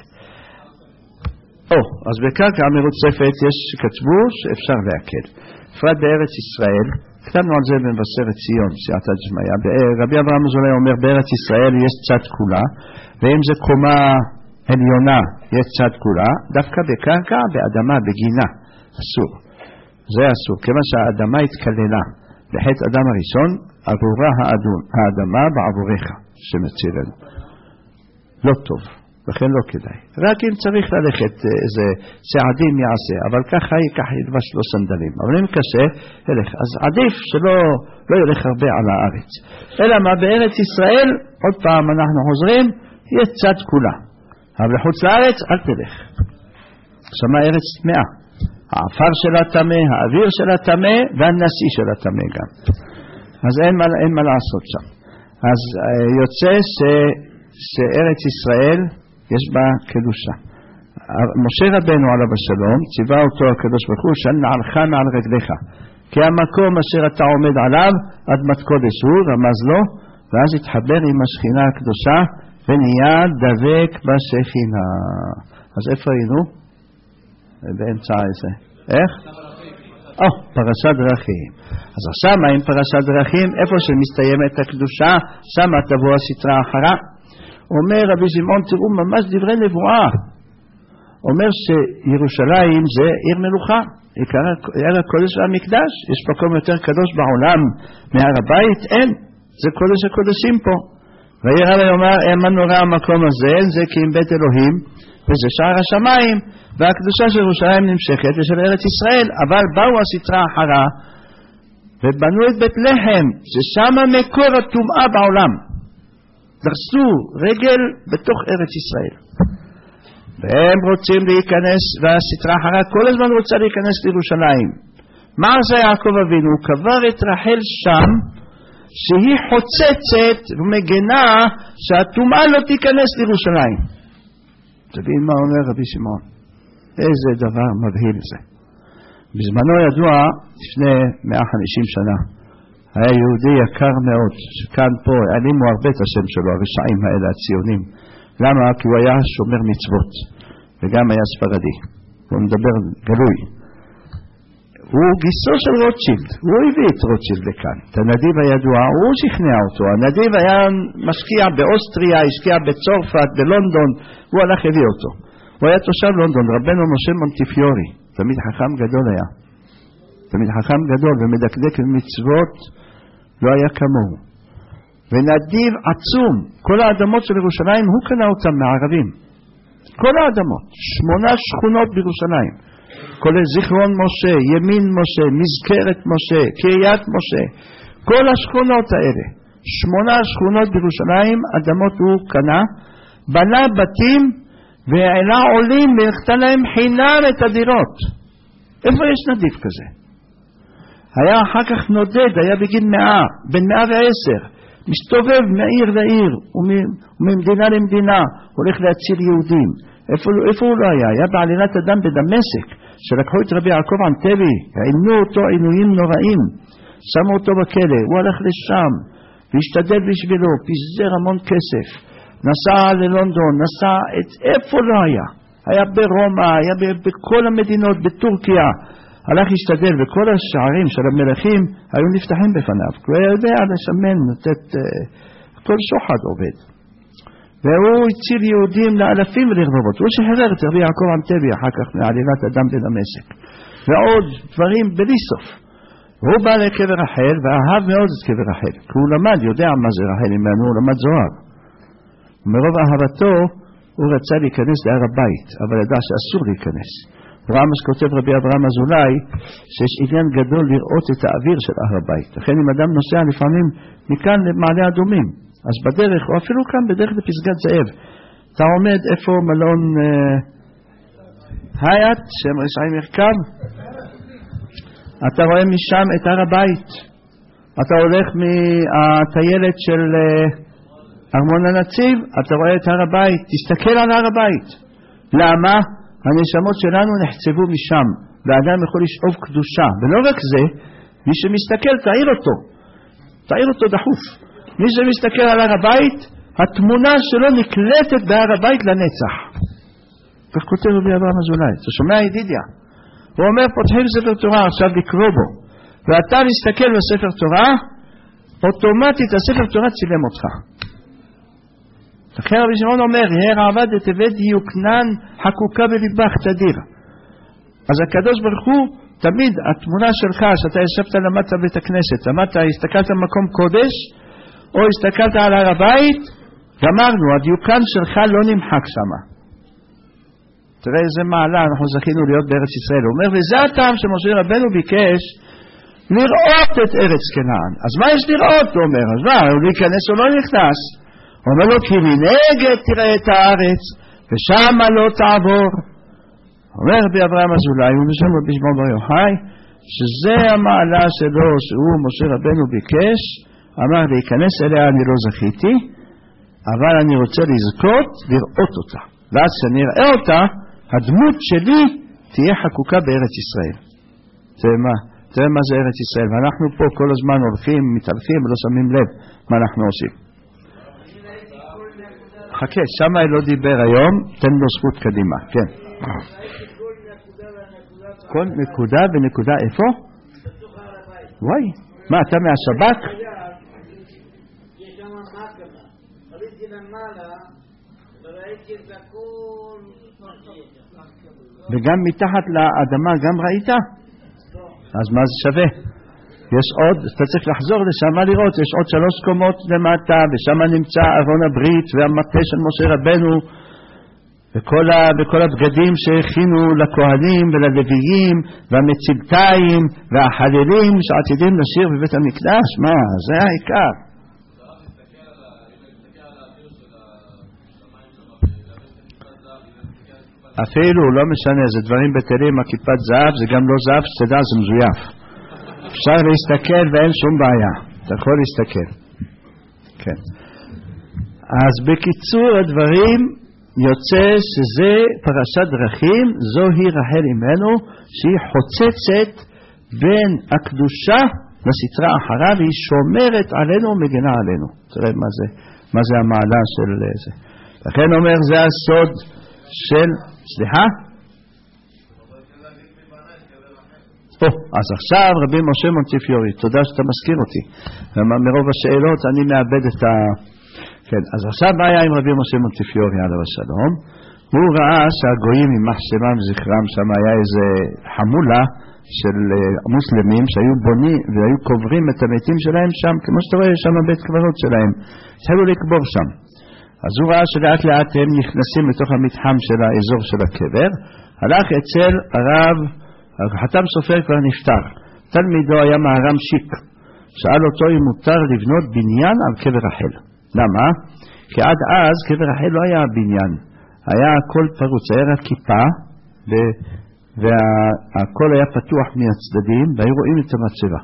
אז בקרקע המרוצפת יש שכתבו שאפשר להקל. בפרט בארץ ישראל, כתבנו על זה במבשרת ציון, סייעתא דשמיא. רבי אברהם אזולאי אומר, בארץ ישראל יש צד כולה, ואם זה קומה עליונה יש צד כולה, דווקא בקרקע, באדמה, בגינה, אסור. זה אסור, כמה שהאדמה התקללה. בחטא אדם הראשון, עבורה האדמה בעבורך, שמצילנו. לא טוב. לכן לא כדאי. רק אם צריך ללכת איזה צעדים יעשה, אבל ככה ייקח ילבש לו סנדלים. אבל אם קשה, ילך. אז עדיף שלא ילך הרבה על הארץ. אלא מה בארץ ישראל, עוד פעם אנחנו חוזרים, יש צד כולה. אבל לחוץ לארץ, אל תלך. שמה ארץ טמאה. העפר שלה טמא, האוויר שלה טמא, והנשיא שלה טמא גם. אז אין מה לעשות שם. אז יוצא שארץ ישראל, יש בה קדושה. משה רבנו עליו השלום ציווה אותו הקדוש ברוך הוא, שנעלך מעל רגליך, כי המקום אשר אתה עומד עליו אדמת קודש הוא, רמז לו, ואז התחבר עם השכינה הקדושה ונהיה דבק בשכינה. אז איפה היינו? באמצע איזה? איך? פרשת דרכים. אז עכשיו מה עם פרשת דרכים? איפה שמסתיימת הקדושה, שם תבוא הסתרה אחרה. אומר רבי שמעון, תראו ממש דברי נבואה. אומר שירושלים זה עיר מלוכה, עיר הקודש והמקדש. יש מקום יותר קדוש בעולם מהר הבית? אין, זה קודש הקודשים פה. וירא ויאמר, מה נורא המקום הזה? זה כי אם בית אלוהים, וזה שער השמיים, והקדושה של ירושלים נמשכת ושל ארץ ישראל. אבל באו הסתרה אחרה ובנו את בית לחם, ששם מקור הטומאה בעולם. דרסו רגל בתוך ארץ ישראל, והם רוצים להיכנס, והסתרה אחרה כל הזמן רוצה להיכנס לירושלים. מה עשה יעקב אבינו? הוא קבר את רחל שם, שהיא חוצצת ומגנה שהטומאה לא תיכנס לירושלים. תבין מה אומר רבי שמעון, איזה דבר מבהיל זה. בזמנו ידוע, לפני 150 שנה, היה יהודי יקר מאוד, שכאן פה העלימו הרבה את השם שלו, הרשעים האלה, הציונים. למה? כי הוא היה שומר מצוות, וגם היה ספרדי. הוא מדבר גלוי. הוא גיסו של רוטשילד, הוא הביא את רוטשילד לכאן. את הנדיב הידוע, הוא שכנע אותו. הנדיב היה משקיע באוסטריה, השקיע בצרפת, בלונדון, הוא הלך הביא אותו. הוא היה תושב לונדון, רבנו משה מונטיפיורי. תמיד חכם גדול היה. תמיד חכם גדול ומדקדק במצוות לא היה כמוהו. ונדיב עצום, כל האדמות של ירושלים הוא קנה אותם מהערבים. כל האדמות, 8 שכונות בירושלים. כולל זיכרון משה, ימין משה, מזכרת משה, קריית משה. כל השכונות האלה, 8 שכונות בירושלים, אדמות הוא קנה, בנה בתים והעלה עולים והחתה להם חינם את הדירות. איפה יש נדיב כזה? היה אחר כך נודד, היה בגיל 100, בן 110, מסתובב מעיר לעיר וממדינה למדינה, הולך להציל יהודים. איפה הוא לא היה? היה בעלילת אדם בדמשק, שלקחו את רבי יעקב ענתבי, עינו אותו עינויים נוראים, שמו אותו בכלא, הוא הלך לשם, והשתדל בשבילו, פיזר המון כסף, נסע ללונדון, נסע איפה לא היה? היה ברומא, היה בכל המדינות, בטורקיה, הלך להשתדל, וכל השערים של המלכים היו נפתחים בפניו, כי הוא יודע לשמן, לתת, כל שוחד עובד. והוא הציל יהודים לאלפים ולרבבות. הוא שחרר את רבי יעקב ענתבי אחר כך מעלילת אדם בדמשק. ועוד דברים בלי סוף. הוא בא לקבר רחל ואהב מאוד את קבר רחל. כי הוא למד, יודע מה זה רחל ממנו, הוא למד זוהר. ומרוב אהבתו הוא רצה להיכנס להר הבית, אבל ידע שאסור להיכנס. רמז כותב רבי אברהם אזולאי שיש עניין גדול לראות את האוויר של הר הבית. לכן אם אדם נוסע לפעמים מכאן למעלה אדומים, אז בדרך, או אפילו כאן בדרך לפסגת זאב, אתה עומד איפה מלון היית, שם רשעים ירכב, אתה רואה משם את הר הבית, אתה הולך מהטיילת של ארמון הנציב, אתה רואה את הר הבית, תסתכל על הר הבית. למה? הנשמות שלנו נחצבו משם, והאדם יכול לשאוב קדושה, ולא רק זה, מי שמסתכל תאיר אותו דחוף. מי שמסתכל על הר הבית, התמונה שלו נקלטת בהר הבית לנצח. כך כותב רבי אברהם אזולאי. אתה שומע ידידיה? הוא אומר, פותחים ספר תורה עכשיו לקרוא בו, ואתה מסתכל בספר תורה, אוטומטית הספר תורה צילם אותך. לכן רבי שמעון אומר, הר עבד תבד יוקנן חקוקה בליבך תדיר. אז הקדוש ברוך הוא, תמיד התמונה שלך, שאתה ישבת למדת בית הכנסת, הסתכלת במקום קודש, או הסתכלת על הר הבית, גמרנו, הדיוקן שלך לא נמחק שמה. תראה איזה מעלה, אנחנו זכינו להיות בארץ ישראל. הוא אומר, וזה הטעם שמשה רבנו ביקש לראות את ארץ כנען. אז מה יש לראות? הוא אומר, אז מה, הוא להיכנס או לא נכנס? הוא אומר לו, כי מנגד תראה את הארץ, ושם לא תעבור. אומר רבי אברהם אזולאי, הוא משם רבי שמעון בר יוחאי, שזה המעלה שלו, שהוא משה רבנו ביקש, אמר להיכנס אליה אני לא זכיתי, אבל אני רוצה לזכות לראות אותה. ואז שנראה אותה, הדמות שלי תהיה חקוקה בארץ ישראל. תראה מה זה ארץ ישראל. ואנחנו פה כל הזמן הולכים, מתהלכים ולא שמים לב מה אנחנו עושים. חכה, שמה לא דיבר היום, תן לו זכות קדימה. כן. כל נקודה ונקודה איפה? וואי, מה אתה מהשב"כ? וגם מתחת לאדמה גם ראית? אז מה זה שווה? יש עוד, אתה צריך לחזור לשם לראות, יש עוד 3 קומות למטה, ושם נמצא ארון הברית והמטה של משה רבנו, וכל הבגדים שהכינו לכהנים וללוויים, והמצלתיים והחללים שעתידים לשיר בבית המקדש. מה? זה העיקר. אפילו לא משנה, זה דברים בטלים, הכיפת זהב, זה גם לא זהב, שתדע, זה מזויף. אפשר להסתכל ואין שום בעיה, אתה יכול להסתכל. כן. אז בקיצור הדברים יוצא שזה פרשת דרכים, זוהי רחל אמנו, שהיא חוצצת בין הקדושה לסתרה אחריו, והיא שומרת עלינו ומגנה עלינו. תראה מה זה המעלה של זה. לכן אומר, זה הסוד של, סליחה? אז עכשיו רבי משה מונטיפיורי, תודה שאתה מזכיר אותי. מרוב השאלות אני מאבד את ה... כן, אז עכשיו מה היה עם רבי משה מונטיפיורי עליו השלום? הוא ראה שהגויים יימח שמם וזכרם, שם היה איזה חמולה של מוסלמים שהיו בונים והיו קוברים את המתים שלהם שם, כמו שאתה רואה שם בית קברות שלהם, התחילו לקבור שם. אז הוא ראה שלאט לאט הם נכנסים לתוך המתחם של האזור של הקבר, הלך אצל הרב, חתם סופר כבר נפטר, תלמידו היה מהר"ם שיק, שאל אותו אם מותר לבנות בניין על קבר רחל. למה? כי עד אז קבר רחל לא היה בניין, היה הכל פרוץ, היה רק כיפה והכל היה פתוח מהצדדים והיו רואים את המצבה,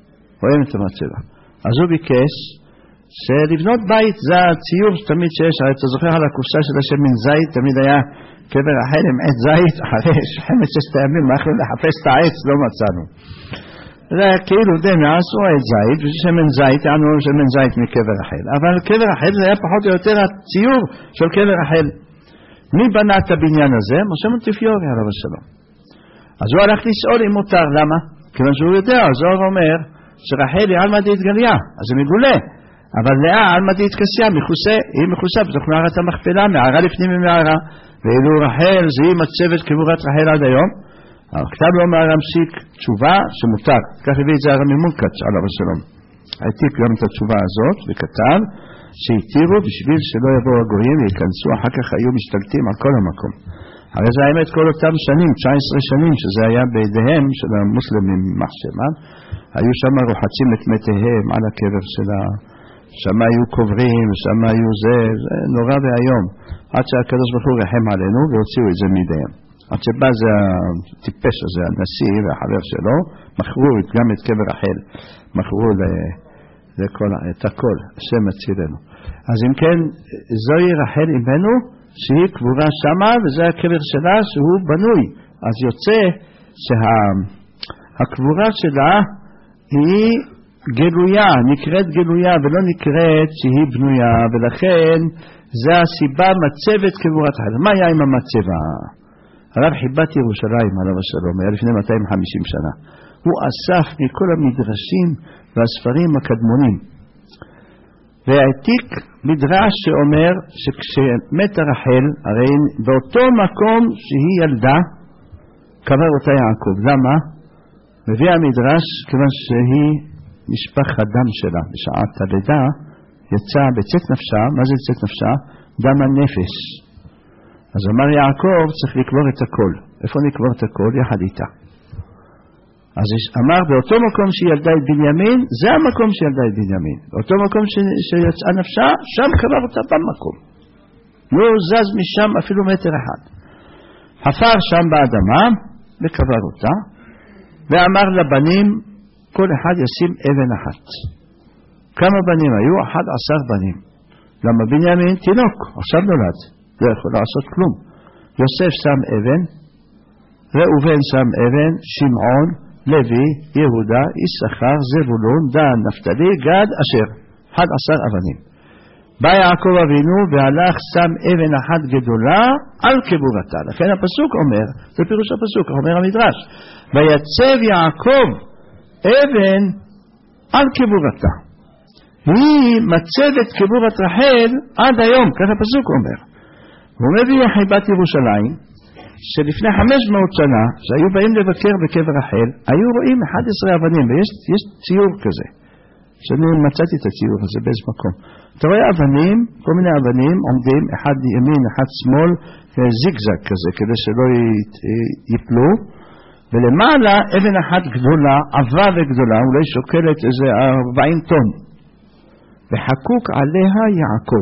אז הוא ביקש שלבנות בית, זה הציור תמיד שיש, אתה זוכר על הקופסה של השמן זית, תמיד היה קבר רחל עם עץ זית, אחרי 5-6 ימים הלכנו לחפש את העץ, לא מצאנו. זה היה כאילו עשו עץ זית, ושמן זית, היה לנו שמן זית מקבר רחל, אבל קבר רחל זה היה פחות או יותר הציור של קבר רחל. מי בנה את הבניין הזה? משה מונטיפיורי עליו השלום. אז הוא הלך לשאול אם מותר, למה? כיוון שהוא יודע, הזוהר אומר שרחל היא עלמא דאתגליה, אז זה מגולה. אבל לאה עלמא דאתכסיה, היא מכוסה בתוך מערת המכפלה, מערה לפנים ממערה, ואילו רחל זה היא מצבת קבורת רחל עד היום. כתב לו מהר"ם שיק תשובה שמותר, כך הביא את זה הרמי מונקאץ' עליו השלום. העתיק גם את התשובה הזאת וכתב שהתירו בשביל שלא יבואו הגויים וייכנסו, אחר כך היו משתלטים על כל המקום. הרי זה האמת כל אותם שנים, 19 שנים שזה היה בידיהם של המוסלמים מחשמן, היו שם רוחצים את מתיהם על הקבר שלה, שם היו קוברים, שם היו זה נורא והיום, עד שהקדוש ברוך הוא רחם עלינו והוציאו את זה מידיהם. עד שבא זה הטיפש הזה, הנשיא והחבר שלו, מכרו גם את קבר רחל, מכרו את הכל, השם הצילנו. אז אם כן, זוהי רחל אימנו, שהיא קבורה שמה, וזה הקבר שלה שהוא בנוי. אז יוצא שהקבורה שלה היא גלויה, נקראת גלויה, ולא נקראת שהיא בנויה, ולכן זה הסיבה מצבת קבורת רחל. מה היה עם המצבה? הרב חיבת ירושלים עליו השלום, היה לפני 250 שנה. הוא אסף מכל המדרשים והספרים הקדמונים. והעתיק מדרש שאומר שכשמתה רחל, הרי באותו מקום שהיא ילדה, קבר אותה יעקב. למה? מביא המדרש, כיוון שהיא נשפך הדם שלה. בשעת הלידה יצא בצאת נפשה, מה זה בצאת נפשה? דם הנפש. אז אמר יעקב צריך לקבור את הכל. איפה נקבור את הכל? יחד איתה. אז אמר באותו מקום שהיא ילדה את בנימין, זה המקום שהיא ילדה את בנימין. באותו מקום שיצאה נפשה, שם קבר אותה במקום. לא זז משם אפילו מטר אחד. חפר שם באדמה וקבר אותה, ואמר לבנים, כל אחד ישים אבן אחת. כמה בנים היו? 11 בנים. למה בנימין תינוק, עכשיו נולד. לא יכול לעשות כלום. יוסף שם אבן, ראובן שם אבן, שמעון, לוי, יהודה, יששכר, זבולון, דן, נפתלי, גד, אשר. 11 אבנים. בא יעקב אבינו והלך שם אבן אחת גדולה על קבורתה. לכן הפסוק אומר, זה פירוש הפסוק, אומר המדרש, ויצב יעקב אבן על קבורתה. היא מצבת קבורת רחל עד היום, כך הפסוק אומר. הוא מביא חיבת ירושלים, שלפני 500 שנה, שהיו באים לבקר בקבר רחל, היו רואים 11 אבנים, ויש ציור כזה, שאני מצאתי את הציור הזה באיזה מקום. אתה רואה אבנים, כל מיני אבנים, עומדים, אחד ימין, אחד שמאל, זיגזג כזה, כדי שלא ייפלו, ולמעלה אבן אחת גדולה, עבה וגדולה, אולי שוקלת איזה 40 טון, וחקוק עליה יעקב.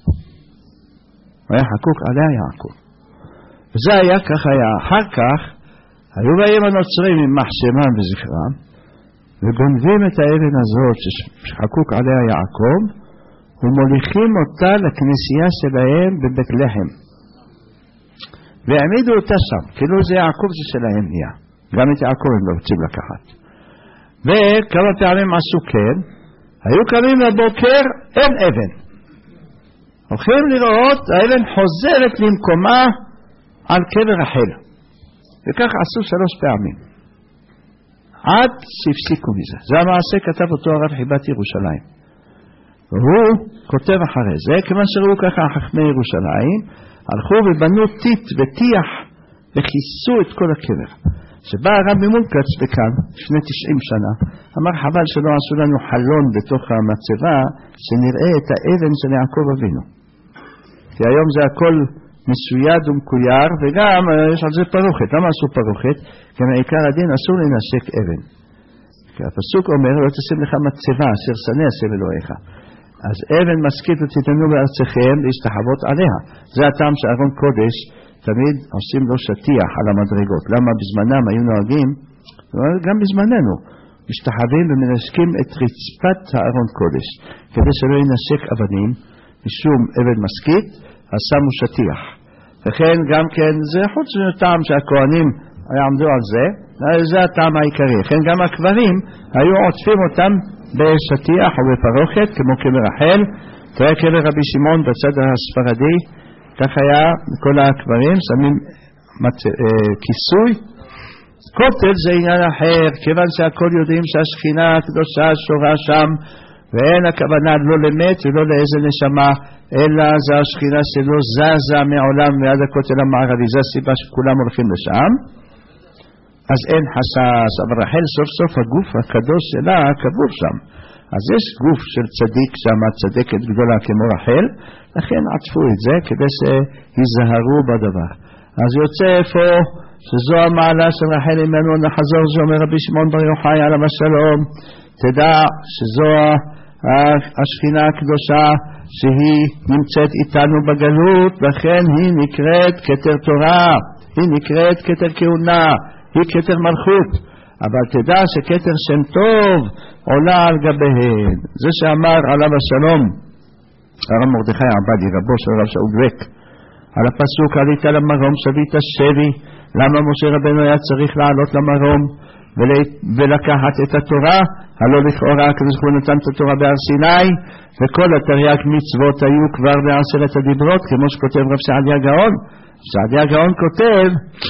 היה חקוק עליה יעקב. וזה היה, כך היה. אחר כך, היו באים הנוצרים עם מחשמן וזכרם, וגונבים את האבן הזאת שחקוק עליה יעקב, ומוליכים אותה לכנסייה שלהם בבית לחם. והעמידו אותה שם, כאילו זה יעקב זה שלהם נהיה. גם את יעקב הם לא רוצים לקחת. וכמה פעמים עשו כן, היו קמים לבוקר, אין אבן. הולכים לראות, האבן חוזרת למקומה על קבר רחל. וכך עשו 3 פעמים. עד שהפסיקו מזה. זה המעשה כתב אותו הרב חיבת ירושלים. והוא כותב אחרי זה, כיוון שראו ככה חכמי ירושלים, הלכו ובנו טיט וטיח וכיסו את כל הקבר. שבא הרבי מונקץ וכאן, לפני 90 שנה, אמר חבל שלא עשו לנו חלון בתוך המצבה, שנראה את האבן של יעקב אבינו. כי היום זה הכל מסויד ומקויר, וגם יש על זה פרוכת. למה עשו פרוכת? כי מעיקר הדין אסור לנשק אבן. כי הפסוק אומר, לא תשים לך מצבה, אשר שנא השם אלוהיך. אז אבן משכית ותיתנו בארצכם להשתחוות עליה. זה הטעם שארון קודש, תמיד עושים לו שטיח על המדרגות. למה בזמנם היו נוהגים? גם בזמננו. משתחווים ומנשקים את רצפת הארון קודש. כדי שלא ינשק אבנים, משום אבן משכית, אז שמו שטיח. וכן גם כן, זה חוץ מהטעם שהכהנים יעמדו על זה, זה הטעם העיקרי. לכן גם הקברים היו עוטפים אותם בשטיח או בפרוכת, כמו קבר רחל. תראה קבר רבי שמעון בצד הספרדי, כך היה בכל הקברים, שמים כיסוי. כותל זה עניין אחר, כיוון שהכל יודעים שהשכינה הקדושה שורה שם, ואין הכוונה לא למת ולא לאיזה נשמה, אלא זה השכינה שלא זזה מעולם ועד הכותל המערבי. זה הסיבה שכולם הולכים לשם, אז אין חשש. אבל רחל סוף סוף הגוף הקדוש שלה קבור שם, אז יש גוף של צדיק שם, צדקת גדולה כמו רחל, לכן עטפו את זה כדי שיזהרו בדבר. אז יוצא איפה שזו המעלה של רחל אימנו נחזור, זה אומר רבי שמעון בר יוחאי עליו השלום, תדע שזו השכינה הקדושה שהיא נמצאת איתנו בגלות, לכן היא נקראת כתר תורה, היא נקראת כתר כהונה, היא כתר מלכות. אבל תדע שכתר שם טוב עולה על גביהן. זה שאמר עליו השלום הרב מרדכי עבדי, רבו של רב שאול דבק, על הפסוק עלית למרום שבית השבי. למה משה רבנו היה צריך לעלות למרום ולקחת את התורה? הלא לכאורה הקדוש ברוך הוא נתן את התורה בהר סיני, וכל התרי"ג מצוות היו כבר בעשרת הדיברות, כמו שכותב רב סעדיה גאון. סעדיה גאון כותב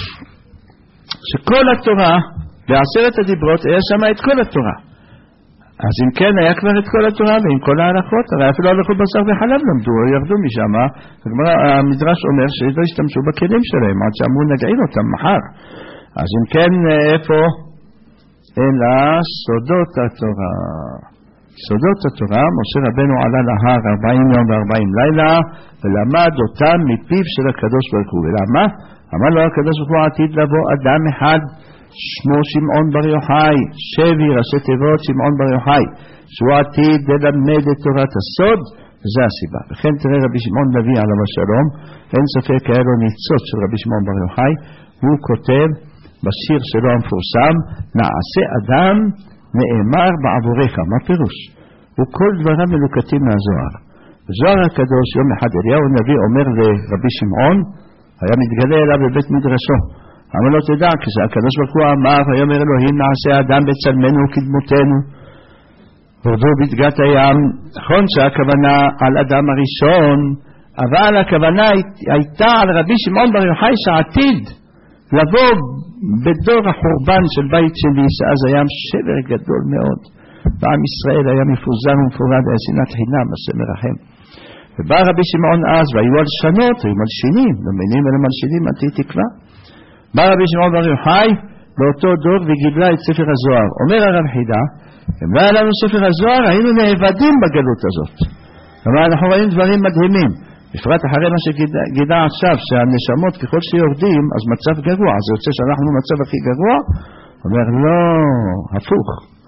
שכל התורה בעשרת הדיברות היה שם את כל התורה. אז אם כן היה כבר את כל התורה ועם כל ההלכות, הרי אפילו הלכות בשר וחלב למדו, ירדו משם. המדרש אומר שלא השתמשו בכלים שלהם עד שאמרו נגעיל אותם מחר. אז אם כן איפה? אלא סודות התורה. סודות התורה, משה רבנו עלה להר 40 יום ו40 לילה ולמד אותם מפיו של הקדוש ברוך הוא. ולמה? אמר לו הקדוש ברוך הוא עתיד לבוא אדם אחד שמו שמעון בר יוחאי, שבי ראשי תיבות שמעון בר יוחאי, שהוא עתיד ללמד את תורת הסוד. זה הסיבה. וכן תראה רבי שמעון לוי עליו השלום, אין ספק היה לו ניצוץ של רבי שמעון בר יוחאי. הוא כותב בשיר שלו המפורסם, נעשה אדם נאמר בעבורך. מה פירוש? וכל דבריו מלוקטים מהזוהר. זוהר הקדוש יום אחד אליהו הנביא אומר לרבי שמעון, היה מתגלה אליו בבית מדרשו, אבל לא תדע, כשהקדוש ברוך הוא אמר, ויאמר אלוהים נעשה אדם בצלמנו וכדמותנו, הורדו בדגת הים. נכון שהכוונה על אדם הראשון, אבל הכוונה הייתה על רבי שמעון בר יוחאי שעתיד לבוא בדור החורבן של בית שני, שאז היה שבר גדול מאוד, ועם ישראל היה מפוזר ומפורד, היה שנאת חינם, השם מרחם. ובא רבי שמעון אז, והיו הלשנות, היו מלשינים, למנים ולמלשינים עתיד תקווה. בא רבי שמעון בר יוחאי באותו דור וגידלה את ספר הזוהר. אומר הרב חידה, אם לא היה לנו ספר הזוהר, היינו נאבדים בגלות הזאת. אבל אנחנו רואים דברים מדהימים, בפרט אחרי מה שגידה עכשיו, שהנשמות ככל שיורדים, אז מצב גרוע, אז זה יוצא שאנחנו במצב הכי גרוע. אומר לא, הפוך.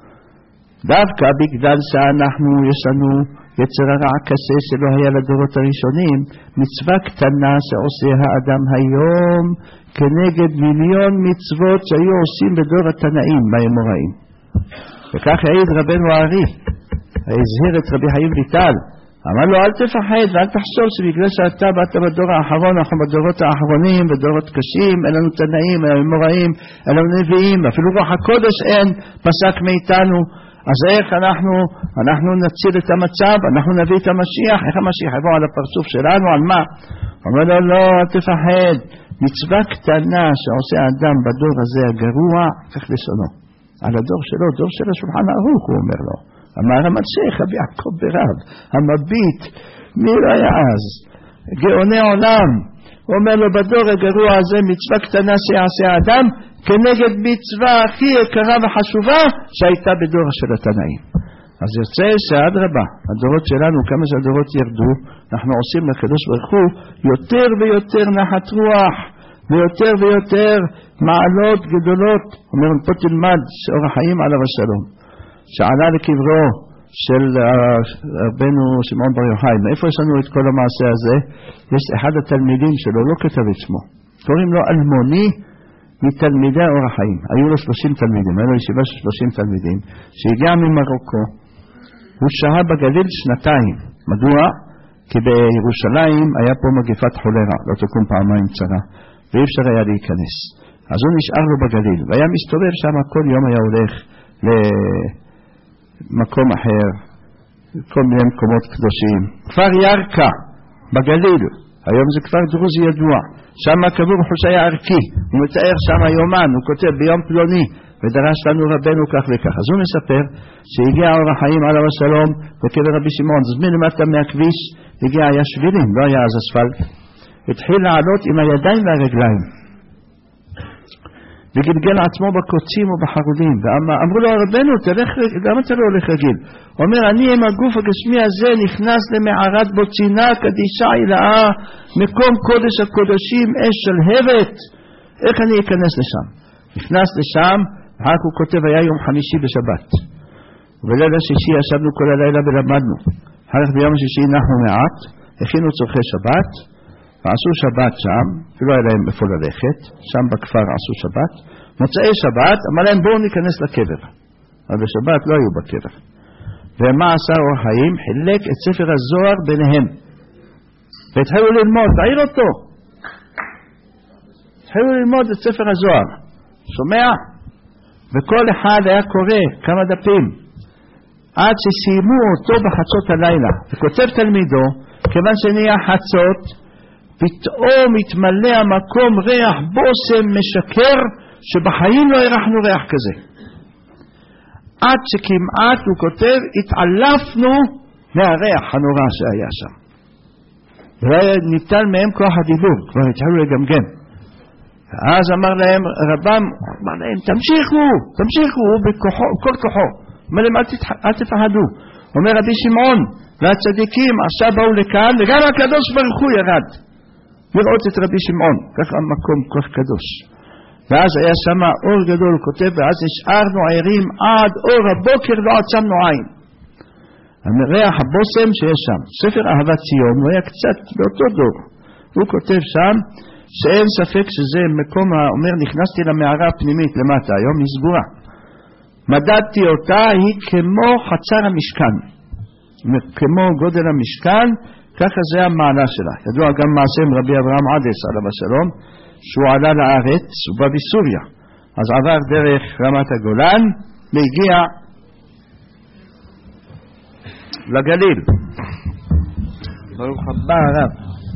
דווקא בגלל שאנחנו, יש לנו יצר הרע קשה שלא היה לדורות הראשונים, מצווה קטנה שעושה האדם היום כנגד מיליון מצוות שהיו עושים בדור התנאים באמוראים. וכך העיד רבנו הארי, הזהיר את רבי חיים ויטל, אמר לו אל תפחד ואל תחשוב שבגלל שאתה באת בדור האחרון, אנחנו בדורות האחרונים, בדורות קשים, אין לנו תנאים, אין לנו אמוראים, אין לנו נביאים, אפילו רוח הקודש אין, פסק מאיתנו. אז איך אנחנו נציל את המצב, אנחנו נביא את המשיח, איך המשיח יבוא על הפרצוף שלנו, על מה? אומר לו לא, אל תפחד, מצווה קטנה שעושה האדם בדור הזה הגרוע, כך לשונו. על הדור שלו, דור של השולחן ערוך, הוא אומר לו. אמר המשיח, רבי יעקב ברב, המביט, מי לא היה אז? גאוני עולם, הוא אומר לו בדור הגרוע הזה מצווה קטנה שיעשה האדם כנגד מצווה הכי יקרה וחשובה שהייתה בדור של התנאים. אז יוצא שאדרבה, הדורות שלנו, כמה שהדורות ירדו, אנחנו עושים לקדוש ברוך הוא יותר ויותר נחת רוח ויותר ויותר מעלות גדולות. אומר פה תלמד שאור החיים עליו השלום שעלה לקברו של רבנו שמעון בר יוחאי. מאיפה יש לנו את כל המעשה הזה? יש אחד התלמידים שלו, לא כתב את שמו, קוראים לו אלמוני מתלמידי אור החיים. היו לו 30 תלמידים, היה לו ישיבה של 30 תלמידים שהגיע ממרוקו. הוא שהה בגליל 2 מדוע? כי בירושלים היה פה מגפת חולרה, לא תקום פעמיים צרה ואי אפשר היה להיכנס. אז הוא נשאר לו בגליל והיה מסתובב שם, כל יום היה הולך למקום אחר, כל מיני מקומות קדושים. כפר ירקה בגליל, היום זה כפר דרוזי ידוע, שם קבור חושי ערכי, הוא מתאר שם יומן, הוא כותב ביום פלוני ודרש לנו רבנו כך וכך. אז הוא מספר שהגיע אור החיים עליו השלום בקבר רבי שמעון, אז מלמטה מהכביש הגיע, היה שבילים, לא היה אז אספלט, התחיל לעלות עם הידיים והרגליים וגלגל עצמו בקוצים ובחרודים, ואמרו לו רבנו תלך, למה אתה לא הולך רגיל? הוא אומר אני עם הגוף הגשמי הזה נכנס למערת בוצינה קדישה אילאה, מקום קודש הקודשים, אש שלהבת, איך אני אכנס לשם? נכנס לשם, רק הוא כותב היה יום חמישי בשבת ובליל השישי ישבנו כל הלילה ולמדנו, אחר ביום השישי נחנו מעט, הכינו צורכי שבת ועשו שבת שם, ולא היה להם איפה ללכת, שם בכפר עשו שבת. מוצאי שבת אמר להם בואו ניכנס לקבר, אבל בשבת לא היו בקבר. ומה עשה אור החיים? חילק את ספר הזוהר ביניהם והתחילו ללמוד, תעיר אותו, התחילו ללמוד את ספר הזוהר, שומע? וכל אחד היה קורא כמה דפים עד שסיימו אותו בחצות הלילה. וכותב תלמידו, כיוון שנהיה חצות פתאום התמלא המקום ריח בוסם משקר שבחיים לא הרחנו ריח כזה, עד שכמעט הוא כותב התעלפנו מהריח הנורא שהיה שם, וניתן מהם כוח הדיבור, כבר התחילו לגמגם. אז אמר להם רבם, אמר להם תמשיכו בכוחו, כל כוחו. אומר להם אל תפחדו. אומר רבי שמעון והצדיקים עכשיו באו לכאן וגם הקדוש ברוך הוא ירד לראות את רבי שמעון, ככה המקום כל קדוש. ואז היה שם אור גדול, הוא כותב, ואז נשארנו ערים עד אור הבוקר לא עצמנו עין. ריח הבוסם שיש שם, ספר אהבת ציון, הוא היה קצת באותו דור. הוא כותב שם שאין ספק שזה מקום, אומר נכנסתי למערה הפנימית למטה, היום היא סגורה, מדדתי אותה, היא כמו חצר המשכן, כמו גודל המשכן, ככה זה המעלה שלה. ידוע גם מעשה עם רבי אברהם עדס עליו השלום, שהוא עלה לארץ, הוא בא בסוריה, אז עבר דרך רמת הגולן והגיע לגליל. ברוך הבא הרב.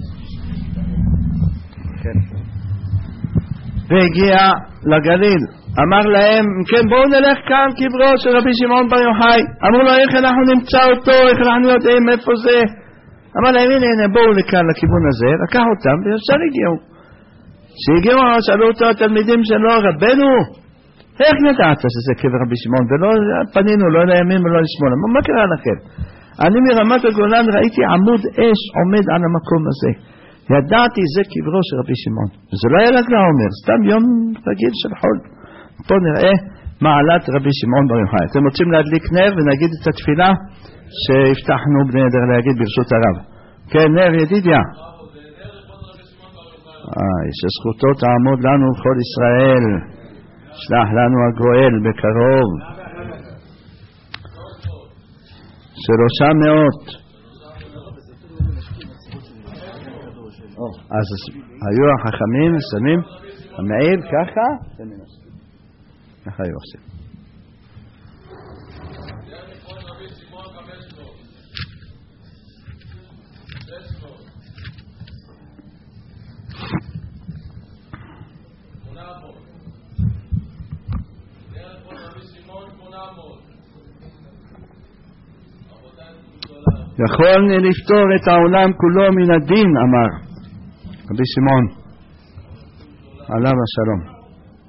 והגיע לגליל, אמר להם כן בואו נלך כאן קברו של רבי שמעון בר יוחאי. אמרו לו איך אנחנו נמצא אותו, איך אנחנו יודעים איפה זה? אמר להם הנה בואו לכאן לכיוון הזה, לקח אותם וישר הגיעו. שהגיעו שאלו אותו התלמידים שלו, רבנו איך ידעת שזה קבר רבי שמעון? ולא פנינו לא לימין ולא לשמאל. מה קרה לכם? אני מרמת הגולן ראיתי עמוד אש עומד על המקום הזה, ידעתי זה קברו של רבי שמעון. וזה לא היה לגלה אומר, סתם יום רגיל של חול. פה נראה מעלת רבי שמעון בר יוחאי. אתם רוצים להדליק נר ונגיד את התפילה שהבטחנו בני נדר להגיד ברשות הרב? כן, נר ידידיה. שזכותו תעמוד לנו כל ישראל, שלח לנו הגואל בקרוב. 300. אז היו החכמים שמים המעיל ככה, ככה היו עושים. יכול לפתור את העולם כולו מן הדין, אמר רבי שמעון עליו השלום.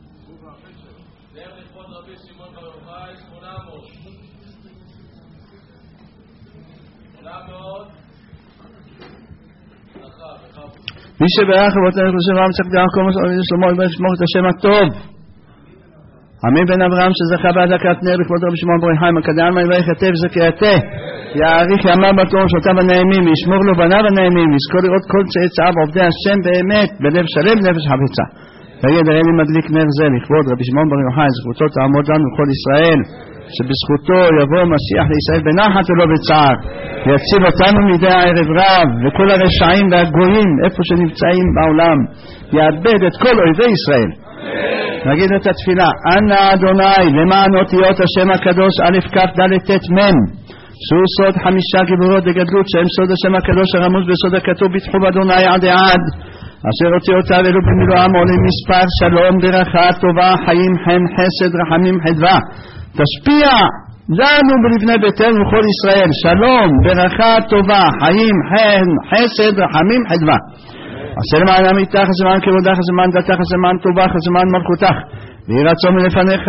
מי שברך ובותנו לשם העם צריך דרך כל מסורת שלמה ולשמור את השם הטוב. עמי בן אברהם שזכה בהדלקת נר לכבוד רבי שמעון בר יוחאי מקדם ויברך יתב זכייתה יאריך ימיו בטוב שנותיו הנעימים וישמור לו בניו הנעימים ויזכור לראות כל צאצאיו עובדי השם באמת בלב שלם נפש חפצה. ויגיד הריני מדליק נר זה לכבוד רבי שמעון בר יוחאי זכותו תעמוד לנו כל ישראל שבזכותו יבוא משיח לישראל בנחת ולא בצער ויציל אותנו מידי הערב רב וכל הרשעים והגויים איפה שנמצאים בעולם יאבד את כל אויבי ישראל. נגיד את התפילה אנא אדוני למען אותיות השם הקדוש א' כ' ד' ט' מ' שהוא סוד 5 גיבורות וגדלות שהם סוד השם הקדוש הרמוז בסוד הכתוב בתחום אדוני עד עד אשר אותיותיו אלו במילואם עולים מספר שלום ברכה טובה חיים חן חסד רחמים חדווה תשפיע לנו ולבני ביתנו כל ישראל שלום ברכה טובה חיים חן חסד רחמים חדווה עשה למען עמיתך זמן כבודך זמן דתך זמן טובך זמן מלכותך ויהי רצון מלפניך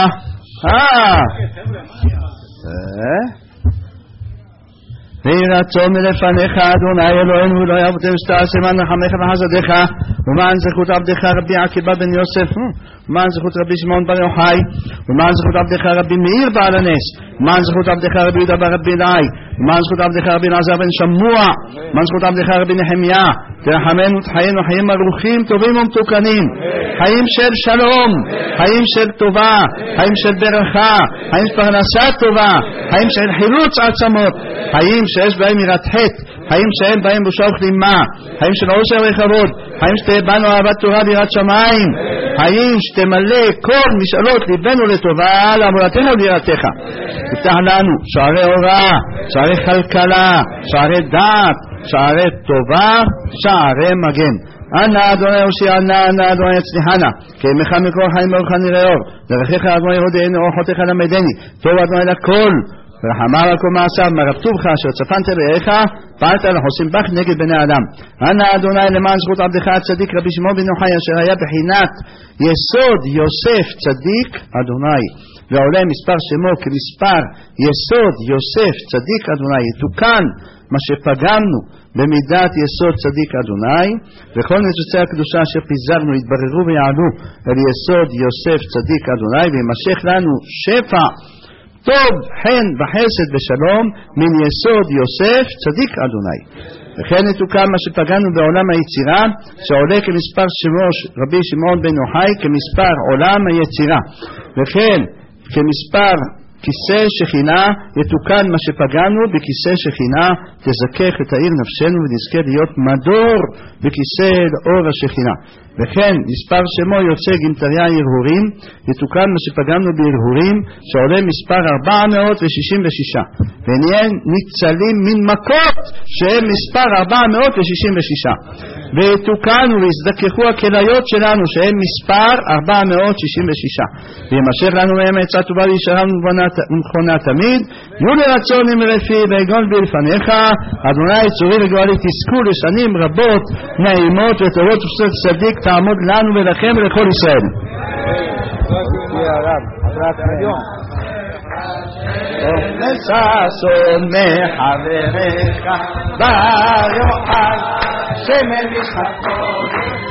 ויהי רצון מלפניך אדוני אלוהינו ולא אבותינו שתעשה למען רחמך וחסדך ומען זכות עבדך רבי עקיבא בן יוסף ומען זכות רבי שמעון בר יוחאי ומען זכות עבדך רבי מאיר בעל הנס ומען זכות עבדך רבי יהודה בר רבי אלעאי ומען זכות עבדך רבי אלעזר בן שמוע ומען זכות עבדך רבי נחמיה תרחמנו ותחיינו חיים ארוכים טובים ומתוקנים חיים של שלום חיים של טובה חיים של ברכה חיים של פרנסה טובה חיים של חילוץ עצמות חיים שיש בהם יראת חטא חיים שאין בהם בושה וכלימה חיים של עושר וכבוד חיים שתהיה בנו אהבת תורה ויראת שמיים חיים שתמלא כל משאלות ליבנו לטובה לעבודתנו וליראתך. תפתח לנו שערי אורה שערי כלכלה שערי דעת שערי טובה שערי מגן אנא אדוני הושיע אנא אדוני הצליחנה כי עמך מקור חיים ברוך נראה אור דרכיך אדוני הודיעני אורחותיך למדני טוב אדוני לכל ורחמיו על כל מעשיו מרב טובך אשר צפנת רעיך פעלת לחוסים בך נגד בני אדם. אנא אדוני למען זכות עבדך הצדיק רבי שמעון בן יוחאי אשר היה בחינת יסוד יוסף צדיק אדוני ועולה מספר שמו כמספר יסוד יוסף צדיק אדוני יתוקן מה שפגמנו במידת יסוד צדיק אדוני וכל נצוצי הקדושה אשר פיזרנו יתבררו ויעלו אל יסוד יוסף צדיק אדוני וימשך לנו שפע טוב חן וחסד ושלום מן יסוד יוסף צדיק אדוני וכן יתוקן מה שפגענו בעולם היצירה שעולה כמספר שמו רבי שמעון בן יוחאי כמספר עולם היצירה וכן כמספר כיסא שכינה יתוקן מה שפגענו בכיסא שכינה תזכך את העיר נפשנו ונזכה להיות מדור בכיסא לאור השכינה וכן מספר שמו יוצא גמטריה הרהורים יתוקן מה שפגענו בהרהורים שעולה מספר 466 ונהיה ניצלים מן מכות שהם מספר 466 ויתוקנו והזדככו הכליות שלנו שהם מספר 466 וימשך לנו מהם עצה טובה וישרנו ומכונה תמיד יהיו לרצון עם רפי ויגון בלפניך אדוני צורי וגואלי תזכו לשנים רבות נעימות וטובות ופסות צדיק תעמוד לנו ולכם ולכל ישראל. ששון מחבריך ביוחד שמן משחקות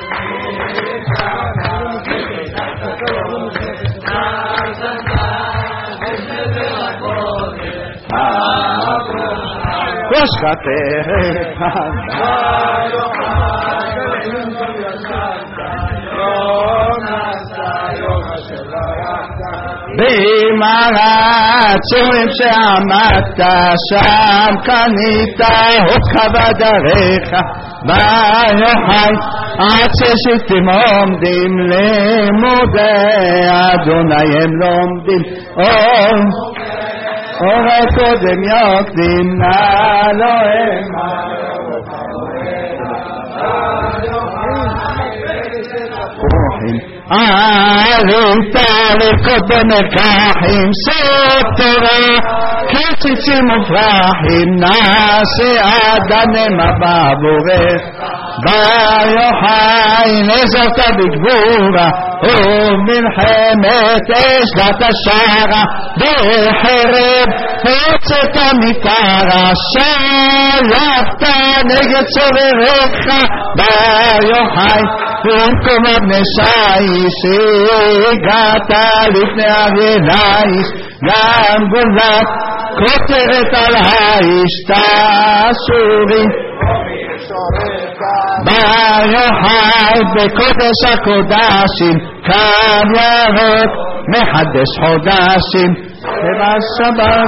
כושכתך במעצורים שעמדת שם קנית אותך בדרך ביוחד עד ששלטים עומדים לימודי אדוני הם לומדים אורי קודם יוקדים נעלוהם מרקחים עלית לרקוד במרקחים סוף תורה כציצים ופרחים נעשה אדנמה בעבורך בר יוחאי נזרת בגבורה ומלחמת אש דת השרה בחרב הוצאת מקרה שלחת נגד צורריך בר יוחאי במקום אבני שיש הגעת לפני אריינייך גם גולת כותרת על האיש תאסורי בר יוחאי בקודש הקודשים קו ירוק מחדש חודשים ובשבת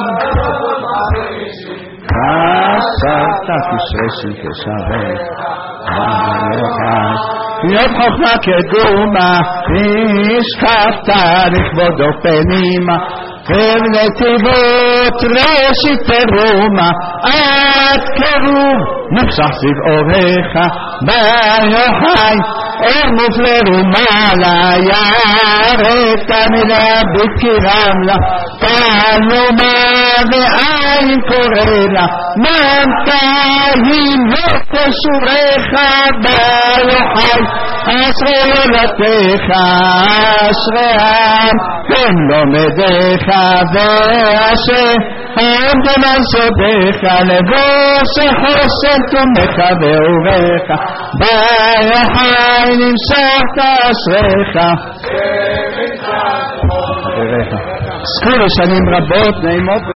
עשרת תשרי כשרת בר יוחאי להיות חוכמה כדומה נשקפת לכבודו פנימה ונתיבות ראשית תרומה עד קרוב נפשח סביב אורך בר יוחאי אור מופלא ומעלה יראת מילה בקירם לה תלומה ועין קורא לה ממתיים ותשורך בר יוחאי אשרי יולדתך אשריהם הם לומדיך ואשר עמדם על סודך לבוס חוסן תומך ואורך בר יוחאי נמשכת אשריך זכו לשנים רבות נעימות